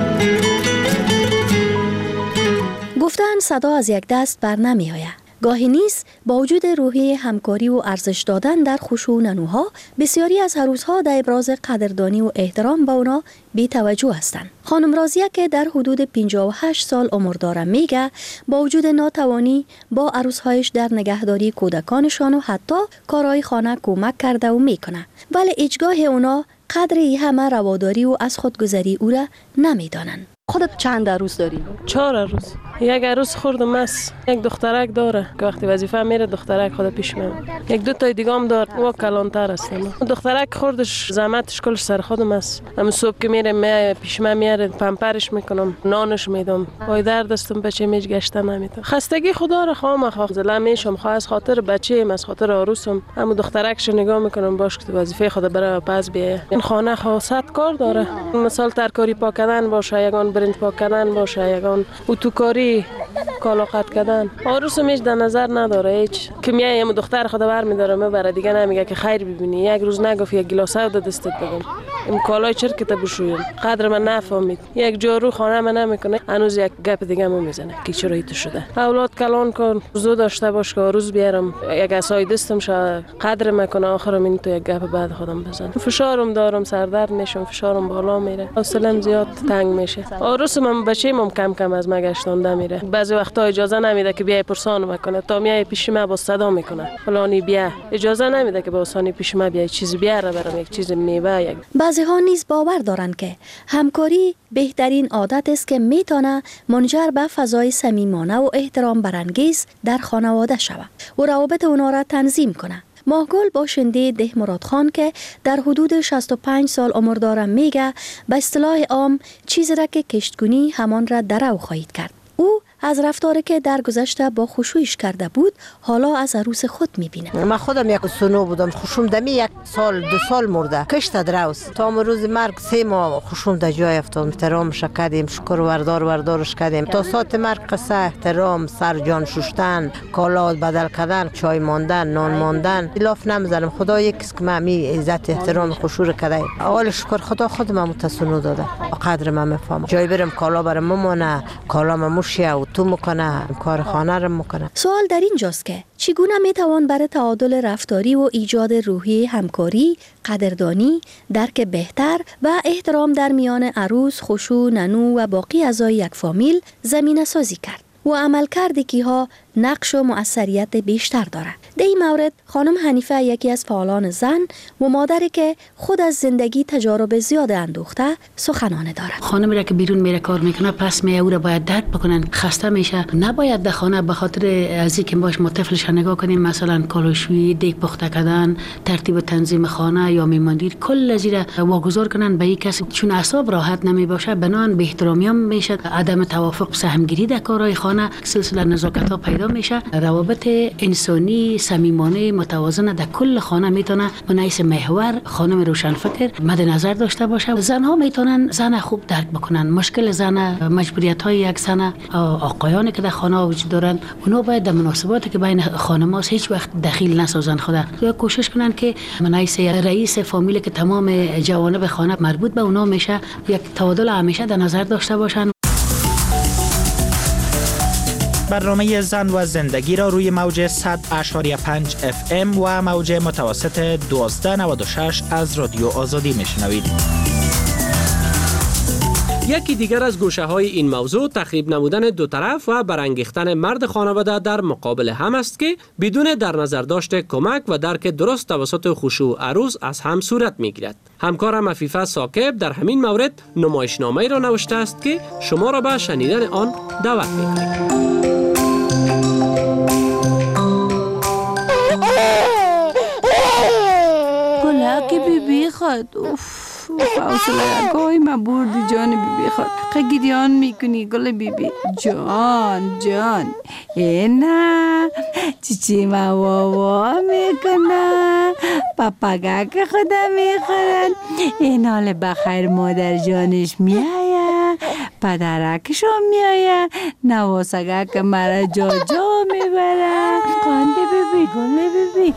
گفتن صدا از یک دست بر نمی آید. گاهی نیز با وجود روحیه همکاری و ارزش دادن در خشوع ننوها، بسیاری از عروس‌ها در ابراز قدردانی و احترام به اونا بی توجه هستند. خانم راضیه که در حدود 58 سال عمر داره میگه با وجود ناتوانی با عروس‌هایش در نگهداری کودکانشان و حتی کارهای خانه کمک کرده و میکنه، ولی هیچگاه اونا قدر این همه رواداری و از خودگذری او را نمیدانند. خودت چند عروس داری؟ 4 عروس. یک عروس خوردم است، یک دخترک داره که وقتی وظیفه میره دخترک خود پیش میاد. یک دو تا دیگه هم داره، او کلانتر است. دخترک خوردش زحمتش کلش سر خودم است. هم صبح که میره پیش من میاره، پمپرش میکنم، نانش میدم. پای درد استم بچه میج گشته نمیتونم. خستگی خدا را خواهم زلم میشم، خواه از خاطر بچه‌ام، از خاطر عروسم. هم دخترکش نگاه میکنم باش که وظیفه خود برای پس بیه. این خانه خاصت کار داره. مثلا ترکاری پاک کردن باشه، یگان برنج پاک کردن باشه، یگان اتوکاری کالا قطع کردن. عروسم هیچ در نظر نداره، هیچ که میایم دختر خدا برمی‌داره میبره، دیگه نمیگه که خیر ببینی. یک روز نگفت یک گلاس آب دستت بدم، این کالای چرکت بشویم. قدر من نفهمید. یک جارو خانه من نمیکنه، هنوز یک گپ دیگه مو میزنه که چرا ایت شده. اولاد کلان کن، زود داشته باش که روز بیارم یک اسای دستم شه، قدر میکنه. آخرم این تو یک گپ بعد خودم بزنم. فشارم دارم، سردرد میشم، فشارم بالا میره، حوصله‌ام زیاد تنگ میشه. عروسم بچه‌م کم کم از ما گشتانده میره. بعضی وقتا اجازه نمیده که بیای پرسان میکنه، تا میای پیش ما با صدا میکنه فلانی بیا. اجازه نمیده که با آسانی پیش ما بیای چیز بیاره، برام یک چیز میوه. یک بعضی ها نیز باور دارند که همکاری بهترین عادت است که میتونه منجر به فضای صمیمانه و احترام برانگیز در خانواده شود و روابط اونا را تنظیم کنه. ماهگل باشنده ده مراد خان که در حدود 65 سال عمر داره میگه به اصطلاح عام چیزی را که کشتگونی همان را درو خواهید کرد. او از رفتاری که در گذشته با خشوعش کرده بود حالا از عروس خود میبینه. من خودم یک سنو بودم، خشوم دمی 1 سال 2 سال مرده، کشت دروس تا روز مرگ 3 ماه خشوم در جای افتاد. احترامش کردیم، شکر وردارش کردیم تا ساعت مرگ. قصه احترام، سر جان شستن، کالا بدل کردن، چای ماندن، نان ماندن، الاف نمیزنم. خدا یکیست که من می عزت احترام خشوع کرده. اول شکر خدا خودم متسنو داده، قدر من میفهمم. جای برم کالا برم ممونه، کالا مموشیه و تو میکنه، کار خانه رو میکنه. سوال در اینجاست که چگونه میتوان برای تعادل رفتاری و ایجاد روحیه همکاری، قدردانی، درک بهتر و احترام در میان عروس، خشوع، ننو و باقی اعضای یک فامیل زمینه سازی کرد و عمل کردگی ها نقش و مؤثریت بیشتر داره. در این مورد خانم حنیفه یکی از فعالان زن و مادری که خود از زندگی تجارب زیاد اندوخته سخنانه داره. خانمی را که بیرون میره کار میکنه پس می او را باید درک بکنن، خسته میشه، نباید در خانه به خاطر از اینکه باش ما طفلش نگاه کنیم مثلا کالوشویی، دیگ پخته کردن، ترتیب تنظیم خانه یا میماندید کل از این واگذار کنن به یک کسی، چون اعصاب راحت نمی باشه بنان به احترامیام میشه، عدم توافق، سهمگیری در کارهای خانه، سلسله نزاکت ها پیدا میشه، روابط انسانی صمیمانه متوازن در کل خانه میتونه بنایس محور خانم روشنفکر مد نظر داشته باشه. زنها میتونن زن خوب درک بکنن، مشکل زن، مجبوریت های یک زن، آقایانی که در خانه وجود دارن اونا باید در مناسباتی که بین خانم‌ها هیچ وقت دخیل نسازن خدا، یا کوشش کنن که منایس رئیس فامیل که تمام جوانب خانه مربوط به اونا میشه یک تعادل همیشه در نظر داشته باشن. برنامه زن و زندگی را روی موج 100.5 FM و موج متوسط 1296 از رادیو آزادی میشنوید. یکی دیگر از گوشه های این موضوع تخریب نمودن دو طرف و برانگیختن مرد خانواده در مقابل هم است که بدون در نظر داشت کمک و درک درست توسط خشوع عروس از هم صورت می گیرد. همکارم عفیفه ثاقب در همین مورد نمایشنامه‌ای را نوشته است که شما را به شنیدن آن دعوت می کنیم. گلک بیبی خود فاصله گاهی من بردی جان بیبی خود قگیدیان میکنی گل بیبی جان نه چیچی ما واوا میکنه پاپاگا که خدا میخورن این حال بخیر مادر جانش میایه پدرکشو میایه نواسگه که مرا جا میبره قنده بیبی گل بیبی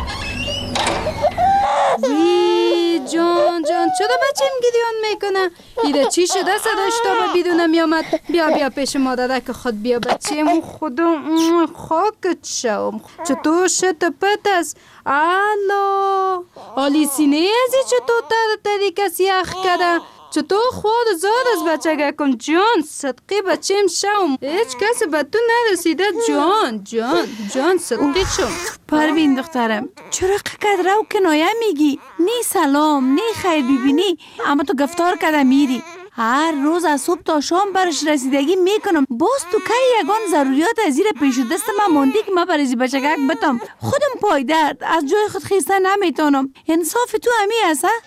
وی جان چرا بچم گریان میکنه؟ ایده چی شده صداش تا به بدون میامد؟ بیا پیش مادر که خود بیا بچم خدا خاکت شوم چطور شد پت است؟ الله حالی سینه ازی چطور تری کسی اخ کرده؟ چطور خود زاد از بچه کن جان صدقی بچم شوم هیچ کسی به تو نرسیده جان صدقی شوم. پروین دخترم چرا قد رو کنایه میگی؟ نی سلام نی خیر ببینی اما تو گفتار کده میری هر روز از صبح تا شام برش رسیدگی میکنم باز تو که یگان ضروریات از زیر پیش دست من موندی که من برای بچگک بتم خودم پای درد از جای خود خیسته نمیتونم انصاف تو همی هست ها؟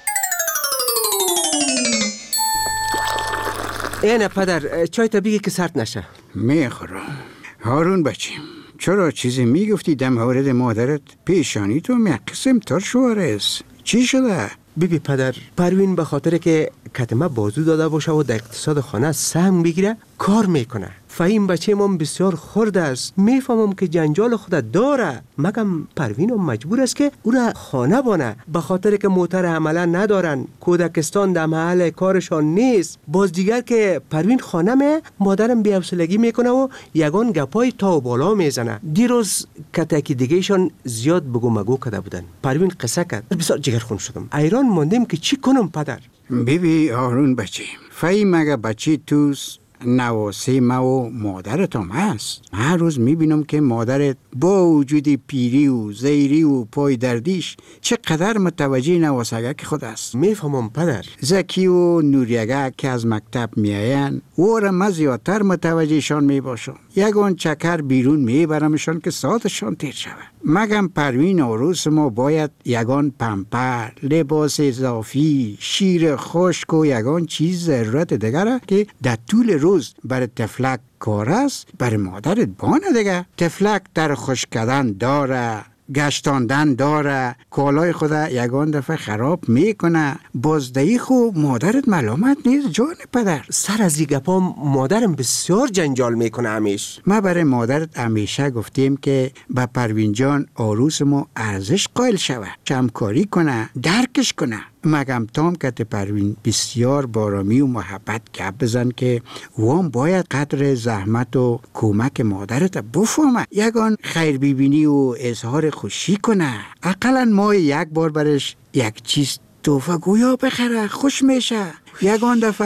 اینه پدر چای تا بگی که سرد نشه. میخورم. هارون بچیم چرا چیزی میگفتی در مورد مادرت؟ پیشانی تو قسم تر شوارست چی شده؟ بیبی پدر پروین به خاطر که کتمه بازو داده باشه و در اقتصاد خانه سهم بگیره کار میکنه. فهیم بچه من بسیار خرد است. میفهمم که جنجال خود داره مگم پروین مجبور است که او را خانه بانه به خاطر که موتر عمله ندارن کودکستان در محل کارشان نیست. باز دیگر که پروین خانه مادرم بی‌حوصلگی میکنه و یگان گپای تا و بالا میزنه. دیروز کتکی دیگهشان زیاد بگو مگو کرده بودن. پروین قصه کرد بسیار جگرخون شدم ایران ماندیم که چی کنم پدر. بیبی آرون بچه فهیم مگه بچه توست نواسه ما و مادرت هم هست. هر روز میبینم که مادرت با وجود پیری و زیری و پای دردیش چقدر متوجه نواسگک خود است. میفهمم پدر. زکی و نوریگک که از مکتب میاین ورم زیادتر متوجهشان میباشم. یگان چکر بیرون میبرمشان که ساعتشان تیر شود. مگم پروین عروس ما باید یگان پمپر، لباس اضافی، شیر خشک و یگان چیز ضرورت دیگر که در طول روز برای تفلک کار است برای مادرت بانه دیگه. تفلک در خشک کردن داره، گشتاندن داره، کالای خود یگان دفعه خراب میکنه. بازدهی خو مادرت ملامت نیست جان پدر. سر از گپا مادرم بسیار جنجال میکنه همیش. ما برای مادرت همیشه گفتیم که با پروین جان عروس ما ارزش قائل شوه، همکاری کنه، درکش کنه. مگم تام که پروین بسیار بارامی و محبت گپ بزن که وام باید قدر زحمت و کمک مادرت بفهمه. یگان خیر ببینی و اظهار خوشی کنه. اقلا ما یک بار برش یک چیز توفه گویا بخره خوش میشه. یگان دفعه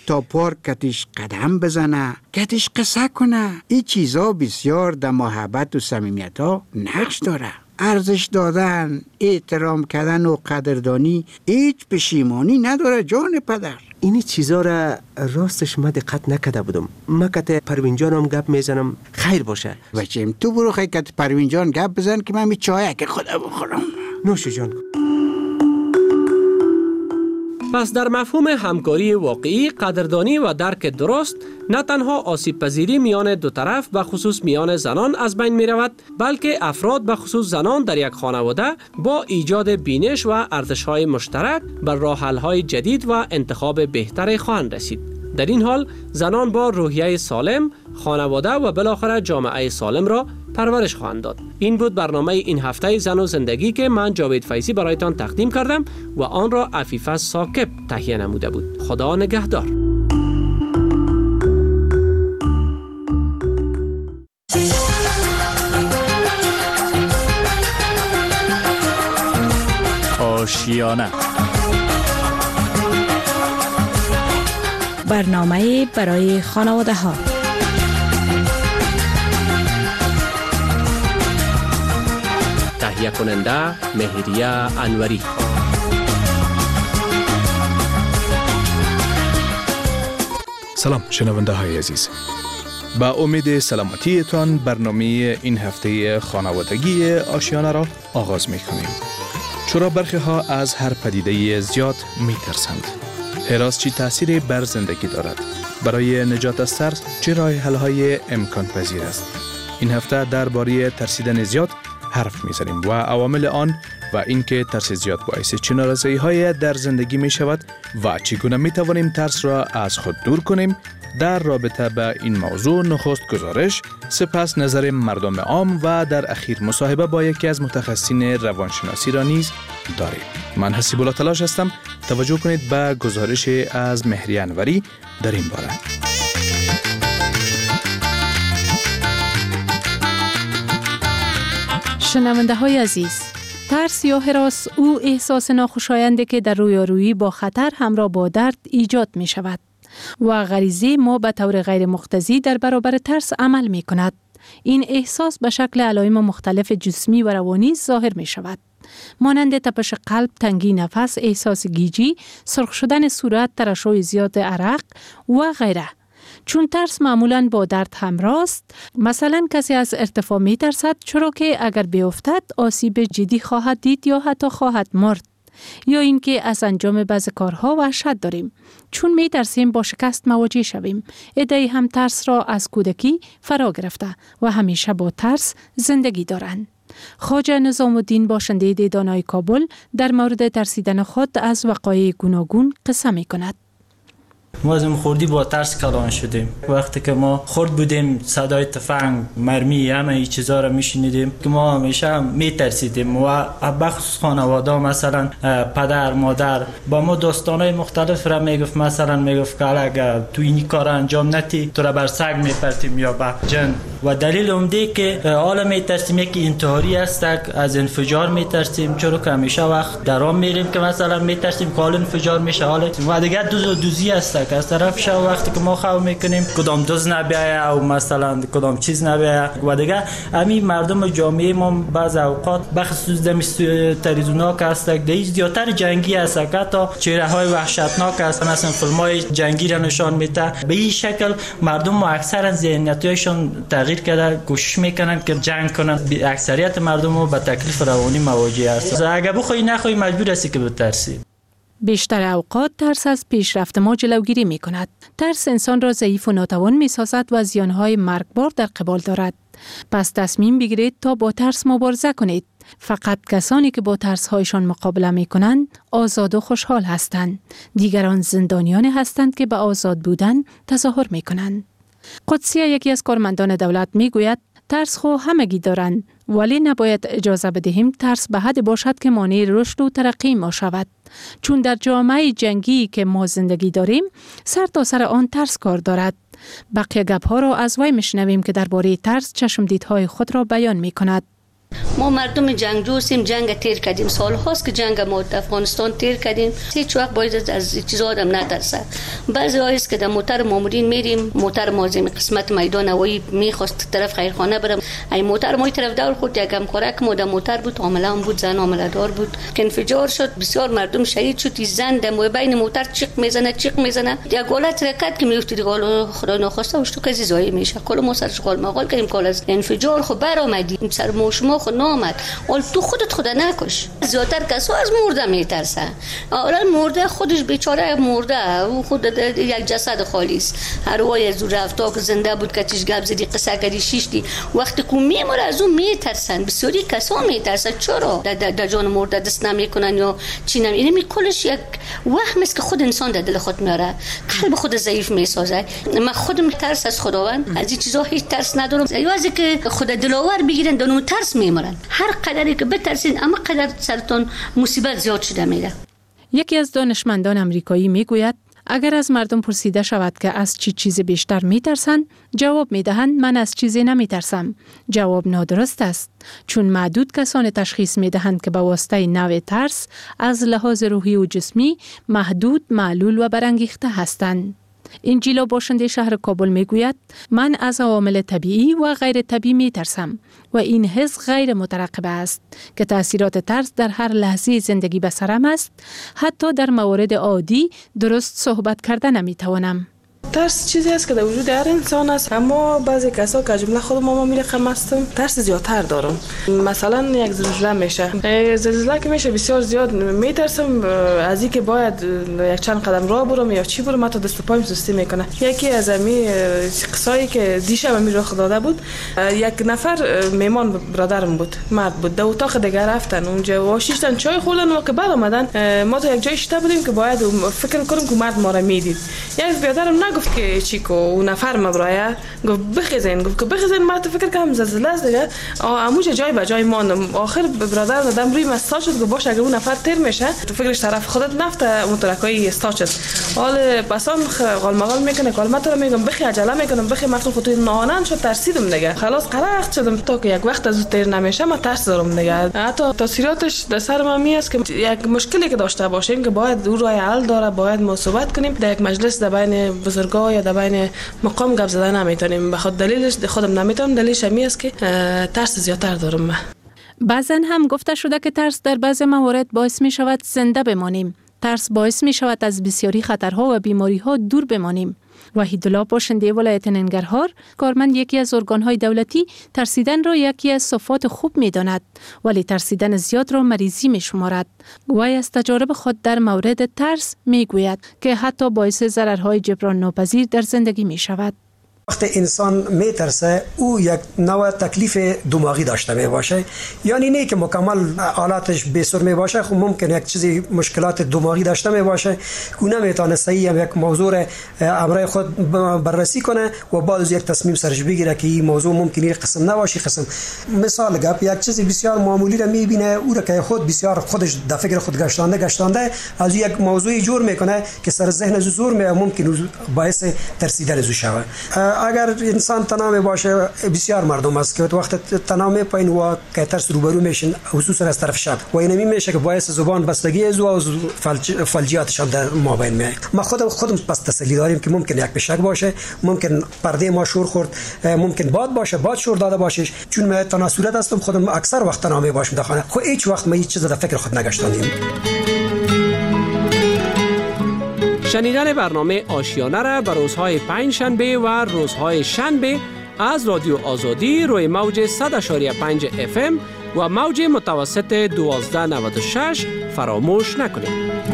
تا پارکتش قدم بزنه، کتش قصه کنه. این چیزا بسیار در محبت و صمیمیت ها نقش داره. ارزش دادن، احترام کردن و قدردانی هیچ پشیمانی نداره جان پدر. اینی چیزا را راستش من دقت نکرده بودم. من که پروین جانم گپ میزنم خیر باشه. بچم تو برو خیلی که پروین جان گپ بزن که من می چای که خدا بخورم. نوش جان. پس در مفهوم همکاری واقعی، قدردانی و درک درست نه تنها آسیب پذیری میان دو طرف و خصوص میان زنان از بین می رود، بلکه افراد به خصوص زنان در یک خانواده با ایجاد بینش و ارزش‌های مشترک بر راه حل‌های جدید و انتخاب بهتری خواهند رسید. در این حال زنان با روحیه سالم، خانواده و بالاخره جامعه سالم را پرورش خواهند داد. این بود برنامه این هفته زن و زندگی که من جاوید فیضی برایتان تقدیم کردم و آن را عفیفه ساکب تهیه نموده بود. خدا نگهدار. آشیانه، برنامه برای خانواده ها. تهیه کننده مهریه انوری. سلام شنونده های عزیز، با امید سلامتیتان برنامه این هفته خانوادگی آشیانه را آغاز می کنیم. چرا برخی ها از هر پدیده زیاد می ترسند؟ هراس چی تأثیری بر زندگی دارد؟ برای نجات از ترس چه راه حل های امکان پذیر است؟ این هفته درباره ترسیدن زیاد حرف می زنیم و عوامل آن و اینکه ترس زیاد باعث چه ناراضی های در زندگی می شود و چگونه می توانیم ترس را از خود دور کنیم. در رابطه با این موضوع نخست گزارش، سپس نظر مردم عام و در اخیر مصاحبه با یکی از متخصصین روانشناسی را نیز داریم. من حسیب الله تلاش هستم. توجه کنید به گزارش از مهریه انوری در این باره. شنونده های عزیز، ترس یا هراس او احساس ناخوشایندی که در رویارویی با خطر همراه با درد ایجاد می شود و غریزه ما به طور غیر مقتضی در برابر ترس عمل می کند. این احساس به شکل علائم مختلف جسمی و روانی ظاهر می شود، مانند تپش قلب، تنگی نفس، احساس گیجی، سرخ شدن صورت، ترشح زیاد عرق و غیره. چون ترس معمولاً با درد همراه است، مثلا کسی از ارتفاع می ترسد چرا که اگر بیفتد آسیب جدی خواهد دید یا حتی خواهد مرد، یا اینکه از انجام بعض کارها وحشت داریم چون می ترسیم با شکست مواجه شویم. عده‌ای هم ترس را از کودکی فرا گرفته و همیشه با ترس زندگی دارند. خواجه نظام الدین باشنده دانای کابل در مورد ترسیدن خود از وقایع گوناگون قصه می کند. ما از خوردی با ترس کلان شدیم. وقتی که ما خورد بودیم صدای تفنگ، مرمی، همه این چیزا رو میشنیدیم که ما همیشه میترسیدیم و بخصوص خانواده مثلا پدر مادر با ما داستانای مختلف را میگفت. مثلا میگفت که اگر تو این کار انجام ندی تو را بر سگ میپرتیم یا به جن. و دلیل عمده که حالا میترسیم یکی انتحاری است، از انفجار میترسیم چرا که همیشه وقت درام میریم که مثلا میترسیم که حال انفجار میشه حال و دیگه دوزی است که از طرف شو وقتی که ما خو میکنیم کدام دوز نبیایه او مثلا کدام چیز نبیایه و دیگه همین مردم جامعه ما بعض اوقات بخصوص دم تلویزیونا که هست دیگه زیادتر جنگی است که تا چهره های وحشتناک است، مثلا فیلمای جنگی را نشان میده. به این شکل مردم ما اکثرا ذهنیتشون تغییر کرده، کوشش میکنن که جنگ کنن. اکثریت مردم با تکلیف روانی مواجه است. اگه بخوای نخوای مجبور هستی که بترسی. بیشتر اوقات ترس از پیشرفت ما جلوگیری می کند. ترس انسان را ضعیف و ناتوان می سازد و زیانهای مرگبار در قبال دارد. پس تصمیم بگیرید تا با ترس مبارزه کنید. فقط کسانی که با ترس‌هایشان مقابله می کنند آزاد و خوشحال هستند. دیگران زندانیان هستند که به آزاد بودن تظاهر می کنند. قدسیه یکی از کارمندان دولت می گوید ترس خو همگی دارند، ولی نباید اجازه بدهیم ترس به حد باشد که مانع رشد و ترقی ما شود. چون در جامعه جنگی که ما زندگی داریم سر تا سر آن ترس کار دارد. بقیه گپ‌ها را از وی میشنویم که درباره ترس چشمدیدهای خود را بیان می کند. ما مردم جنگجو هستیم، جنگ تیر کردیم، سال هاست که جنگ ما در افغانستان تیر کردیم. هیچ وقت باید از چیزا آدم نترسه. بعضی هاییست که در موتر مامورین میریم، موتر ما زمین قسمت میدان هوایی میخواست طرف خیرخانه برم، این موتر ما طرف دور خود یک همکارک ما در موتر بود، عاملا بود، زن عامله دار بود که انفجار شد، بسیار مردم شهید شد. زن در بین موتر چیق میزنه یک حالت رکت که میفته دیگه خدا ناخواسته اش تو کسی زایی میشه. کلا ما سرش قال مقال کردیم کال از انفجار خو برآمدیم، سر شما خو نامد. اول تو خدا نکش. زیادتر کسا از مرده میترسن. اولا مرده خودش بیچاره مرده، او خود یک جسد خالی است. هر وای از رفتا که زنده بود کتیش گپ زدی قصه کردی شیشتی، وقتی کو میمره از اون میترسن. بسیاری کسا میترسن. چرا در جان مرده دست نمیکنن یا چی نمی؟ اینه کلش یک وهم است که خود انسان در دل خود میاره، قلب خود ضعیف میسازه. من خودم ترس از خداوند، از این چیزا هیچ ترس ندارم. یوازی که خود دلاور بگیرن دونو ترس میمرن. هر قدری که بترسین اما قدر سرتون مصیبت زیاد شده میره. یکی از دانشمندان امریکایی میگوید اگر از مردم پرسیده شود که از چی چیز بیشتر میترسند، جواب میدهند من از چیزی نمیترسم. جواب نادرست است، چون معدود کسان تشخیص میدهند که به واسطه نوع ترس از لحاظ روحی و جسمی محدود، معلول و برانگیخته هستند. انجیلا باشنده شهر کابل میگوید من از عوامل طبیعی و غیر طبیعی میترسم و این حس غیر مترقب است که تأثیرات ترس در هر لحظه زندگی به سرم است. حتی در موارد عادی درست صحبت کرده نمیتوانم. ترس چیزی است که در وجود هر انسان است، اما بعضی کسا که جمله خود ما میرقم هستم ترس زیادتر دارم. مثلا یک زلزله میشه، زلزله که میشه بسیار زیاد میترسم از اینکه باید یک چند قدم راه برم یا چی برم، حتی دست و پایم سستی میکنه. یکی از امی قصایی که دیشب می رخ داده بود، یک نفر میمان برادرم بود، مرد بود، در اتاق دیگه رفتن اونجا واشیشتن چای خوردن و که بعد اومدن ما تو یک جای شته بودیم که باید فکر کنم که مرد ما را میدید. یک برادرم گفت که چی کو اون نفر مبرایه گفت بخیزین، گفت که بخیزین. ما تو فکر کنم زلزله است دیگه. اموج جای به جای ماندم. آخر برادر دادم روی مستا شد، گفت باش اگر اون نفر تیر میشه تو فکرش طرف خودت نفته مترکای استاچ است. حال بسام قال مقال میکنه، قال ما تو میگم بخی عجله میکنم، بخی مثلا خودت نهانن شد ترسیدم دیگه. خلاص قرق شدم تا که یک وقت از تیر نمیشه ما ترس دارم دیگه. حتی تاثیراتش در سر ما می است که یک مشکلی که داشته باشیم که باید اون راه حل داره، باید ما صحبت کنیم در یک مجلس در بین بزرگا یا در بین مقام گپ زدن نمیتونیم. بخاطر دلیلش خودم نمیتونم، دلیلش می است که ترس زیادتر دارم من. بعضن هم گفته شده که ترس در بعض موارد باعث می شود زنده بمانیم. ترس باعث می شود از بسیاری خطرها و بیماری ها دور بمانیم. وحیدالله باشنده ولایت ننگرهار، کارمند یکی از ارگان‌های دولتی، ترسیدن را یکی از صفات خوب می‌داند، ولی ترسیدن زیاد را مریضی می‌شمارد. وی از تجارب خود در مورد ترس می‌گوید که حتی باعث ضررهای جبران ناپذیر در زندگی می‌شود. وقتی انسان میترسه او یک نوع تکلیف دماغی داشته می باشه، یعنی نه که مکمل حالاتش بی‌سر می باشه، خب ممکن یک چیزی مشکلات دماغی داشته می باشه که نمیتونه صحیح یک موضوع امر خود بررسی کنه و بعد از یک تصمیم سرش بگیره که این موضوع ممکنه قسم نباشه قسم. مثال گپ یک چیزی بسیار معمولی را میبینه او را که خود بسیار خودش در فکر خود گشتانده از یک موضوعی جور میکنه که سر ذهن زور می ممکن باعث ترسیدن زو شود. اگر انسان تنها باشه، بسیار مردم است که وقت تنها میپاین و که ترس روبرو میشن، خصوصا از طرف شب و اینمی میشه که باعث زبان بستگی از و فلجیاتش هم در مابین میاد. ما خودم پس تسلی داریم که ممکن یک بشک باشه، ممکن پرده ما شور خورد، ممکن باد باشه، باد شور داده باشه، چون من تنها صورت هستم خودم اکثر وقت تنها میباشم در خانه، خب هیچ وقت ما هیچ چیز در فکر خود نگشتاندیم. شنیدن برنامه آشیانه را به روزهای پنجشنبه و روزهای شنبه از رادیو آزادی روی موج 100.5 FM و موج متوسط 1296 فراموش نکنید.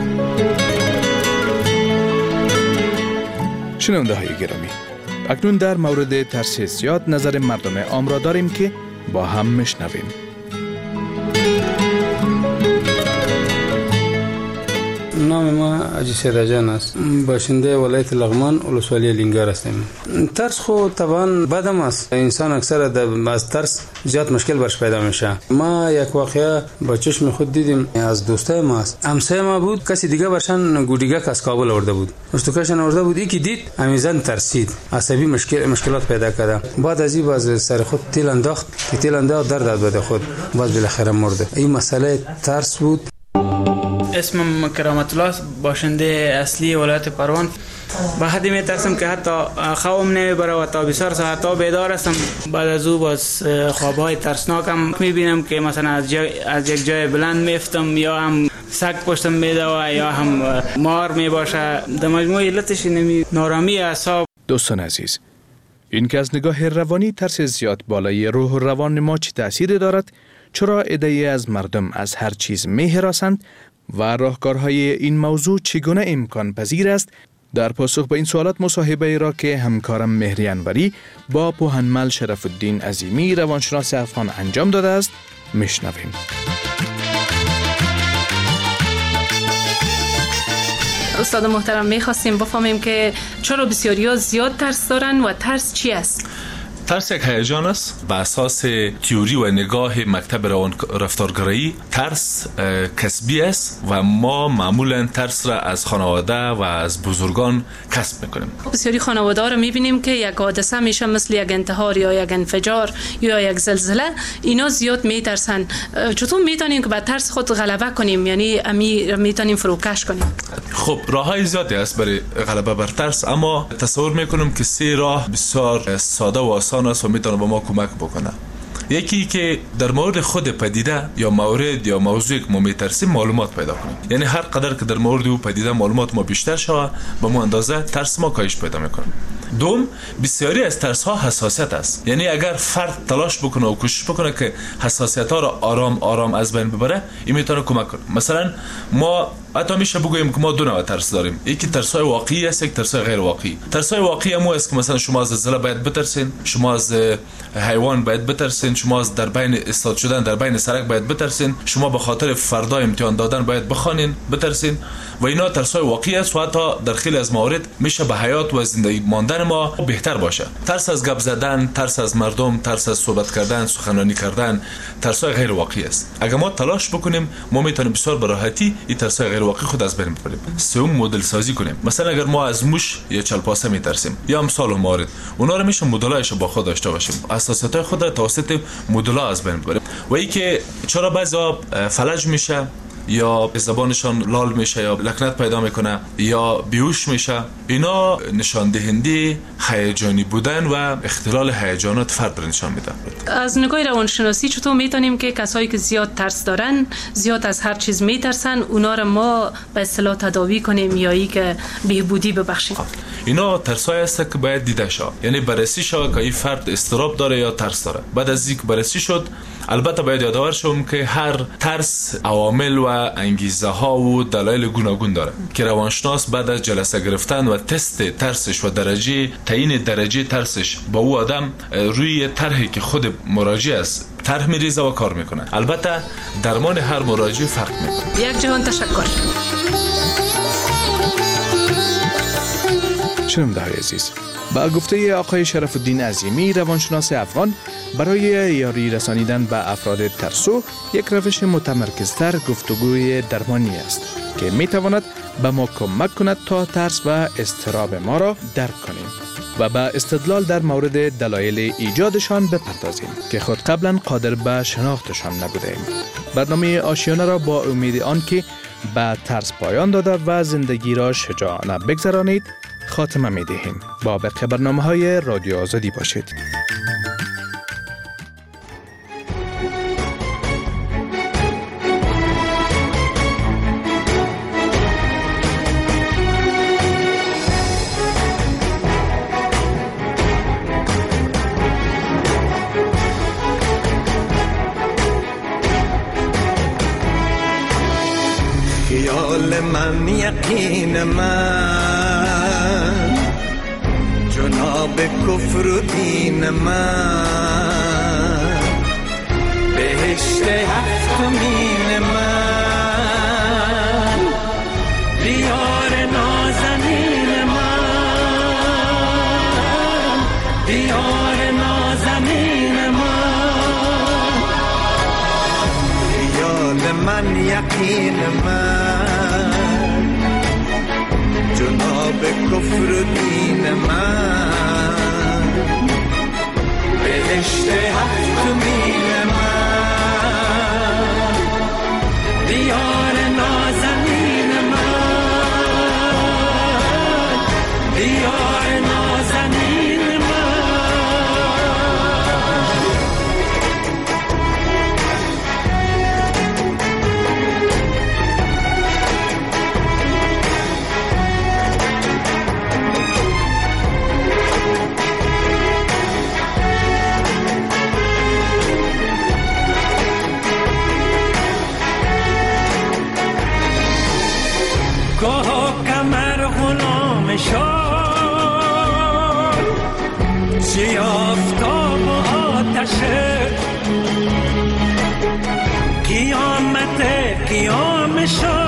شنونده های گرامی، اکنون در مورد ترس زیاد نظر مردم عام را داریم که با هم میشنویم. نام ما حاجی سیدجان است. باشنده ولایت لغمان ولسوالی لنگار هستم. ترس خو طبعا بدم است. انسان اکثر از ترس زیاد مشکل برش پیدا میشه. ما یک واقعه با چشم خود دیدیم از دوستای ما است. همسایه ما بود، کسی دیگه برشان گودیگا از کابل آورده بود. مستوکشان آورده بود، یکی دید امیزان ترسید، عصبی مشکلات پیدا کرد. بعد از این باز سر خود تیل انداخت که تیل انداخت در داد به خود، باز بالاخره مرد. این مسئله ترس بود. اسمم کرامت الله، باشنده اصلی ولایت پروان. با حدی میترسم که حتی خوابم نمیبره و تا بسیار ساعت‌ها بیدار هستم. بعد از او باز خوابهای ترسناکم میبینم که مثلا از یک جای بلند میفتم یا هم سگ پشتم میدوه یا هم مار میباشه. در مجموع علتش نارامی اعصاب. دوستان عزیز، این که از نگاه روانی ترس زیاد بالای روح و روان ما چه تأثیری دارد، چرا عده‌ای از مردم از هر چیز می‌هراسند و راهکارهای این موضوع چگونه امکان پذیر است؟ در پاسخ به این سوالات مصاحبه را که همکارم مهری انوری با پوهنمل شرف الدین عظیمی روانشناس افغان انجام داده است میشنویم. استاد محترم، میخواستیم بفهمیم که چرا بسیاری‌ها زیاد ترس دارن و ترس چی است؟ ترس یک هیجان است. به اساس تئوری و نگاه مکتب رفتارگرایی ترس کسبی است و ما معمولا ترس را از خانواده و از بزرگان کسب میکنیم. بسیاری خانواده را میبینیم که یک حادثه میشه مثل یک انتحار یا یک انفجار یا یک زلزله، اینا زیاد میترسن. چطور میتونیم که با ترس خود غلبه کنیم، یعنی میتونیم فروکش کنیم؟ خب راههای زیادی است برای غلبه بر ترس، اما تصور میکنم که 3 راه بسیار ساده و آسان است و میتونه به ما کمک بکنه. یکی که در مورد خود پدیده یا مورد یا موضوعی که ما میترسیم معلومات پیدا کنیم، یعنی هر قدر که در مورد او پدیده معلومات ما بیشتر شود به ما اندازه ترس ما کاهش پیدا میکنه. دوم، بسیاری از ترس ها حساسیت است، یعنی اگر فرد تلاش بکنه و کوشش بکنه که حساسیت ها را آرام آرام از بین ببره، این میتونه کمک کنه. مثلا ما حتی میشه بگوییم که ما 2 نوع ترس داریم، یکی ترس‌های واقعی است، یک ترس‌های غیر واقعی. ترس‌های واقعی هم است که مثلا شما از زلزله باید بترسین، شما از حیوان باید بترسین، شما از در بین استاد شدن در بین سرک باید بترسین، شما به خاطر فردا امتحان دادن باید بخوانین بترسین و اینا ترس‌های واقعی است و حتی در خیلی از موارد میشه به حیات و زندگی ماندن ما بهتر باشه. ترس از گپ زدن، ترس از مردم، ترس از صحبت کردن، سخنرانی کردن، ترس‌های غیر واقعی است. اگر ما تلاش بکنیم ما میتونیم بسیار به راحتی این ترس‌های غیر واقعی خود از بین ببریم. سوم، مدل سازی کنیم. مثلا اگر ما از موش یا چلپاسه میترسیم یا امثال و موارد، اونا رو میشه مدل‌هایش با خود داشته باشیم، اساسات‌های خود را توسط مدل‌ها از بین ببریم. و اینکه چرا بعضا فلج میشه یا زبانشان لال میشه یا لکنت پیدا میکنه یا بیهوش میشه، اینا نشان دهنده هیجانی بودن و اختلال هیجانات فرد را نشان میده. از نگاه روانشناسی چطور میتونیم که کسایی که زیاد ترس دارن، زیاد از هر چیز میترسن، اونا را ما به اصطلاح تداوی کنیم یا ای که بهبودی ببخشیم؟ اینا ترسای است که باید دیده شود، یعنی بررسی شود که این فرد اضطراب داره یا ترس داره. بعد از اینکه بررسی شد، البته باید یادآور شوم که هر ترس عوامل و انگیزه ها و دلایل گوناگون داره که روانشناس بعد از جلسه گرفتن و تست ترسش و تعیین درجه ترسش با او آدم روی طرحی که خود مراجع است طرح میریزه و کار میکنه. البته درمان هر مراجع فرق میکنه. یک جهان تشکر. شنونده‌های عزیز، با گفته آقای شرف الدین عظیمی روانشناس افغان، برای یاری رسانیدن به افراد ترسو یک روش متمرکزتر گفتگوی درمانی است که می تواند به ما کمک کند تا ترس و اضطراب ما را درک کنیم و به استدلال در مورد دلایل ایجادشان بپردازیم که خود قبلا قادر به شناختشان نبودیم. برنامه آشیانه را با امید آنکه به ترس پایان داده و زندگی را شجاعانه بگذرانید خاتمه می دهیم. با بقیه برنامه‌های رادیو آزادی باشید. خیال من یقین من جناب کفر و دین من بهشت هفتمین من من یقین من جناب کفر و دین من بهشت هفتمین من دیار نازنین من دیار نازنین کمر غلام شد چی آفتاب و آتشه قیامت قیام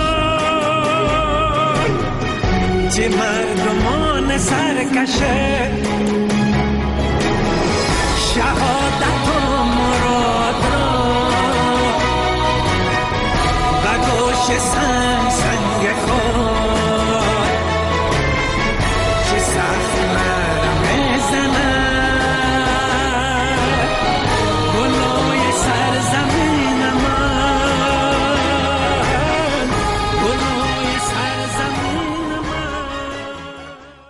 شد چی مردمان سرکشه شهادت و مراد را و گوش سنگ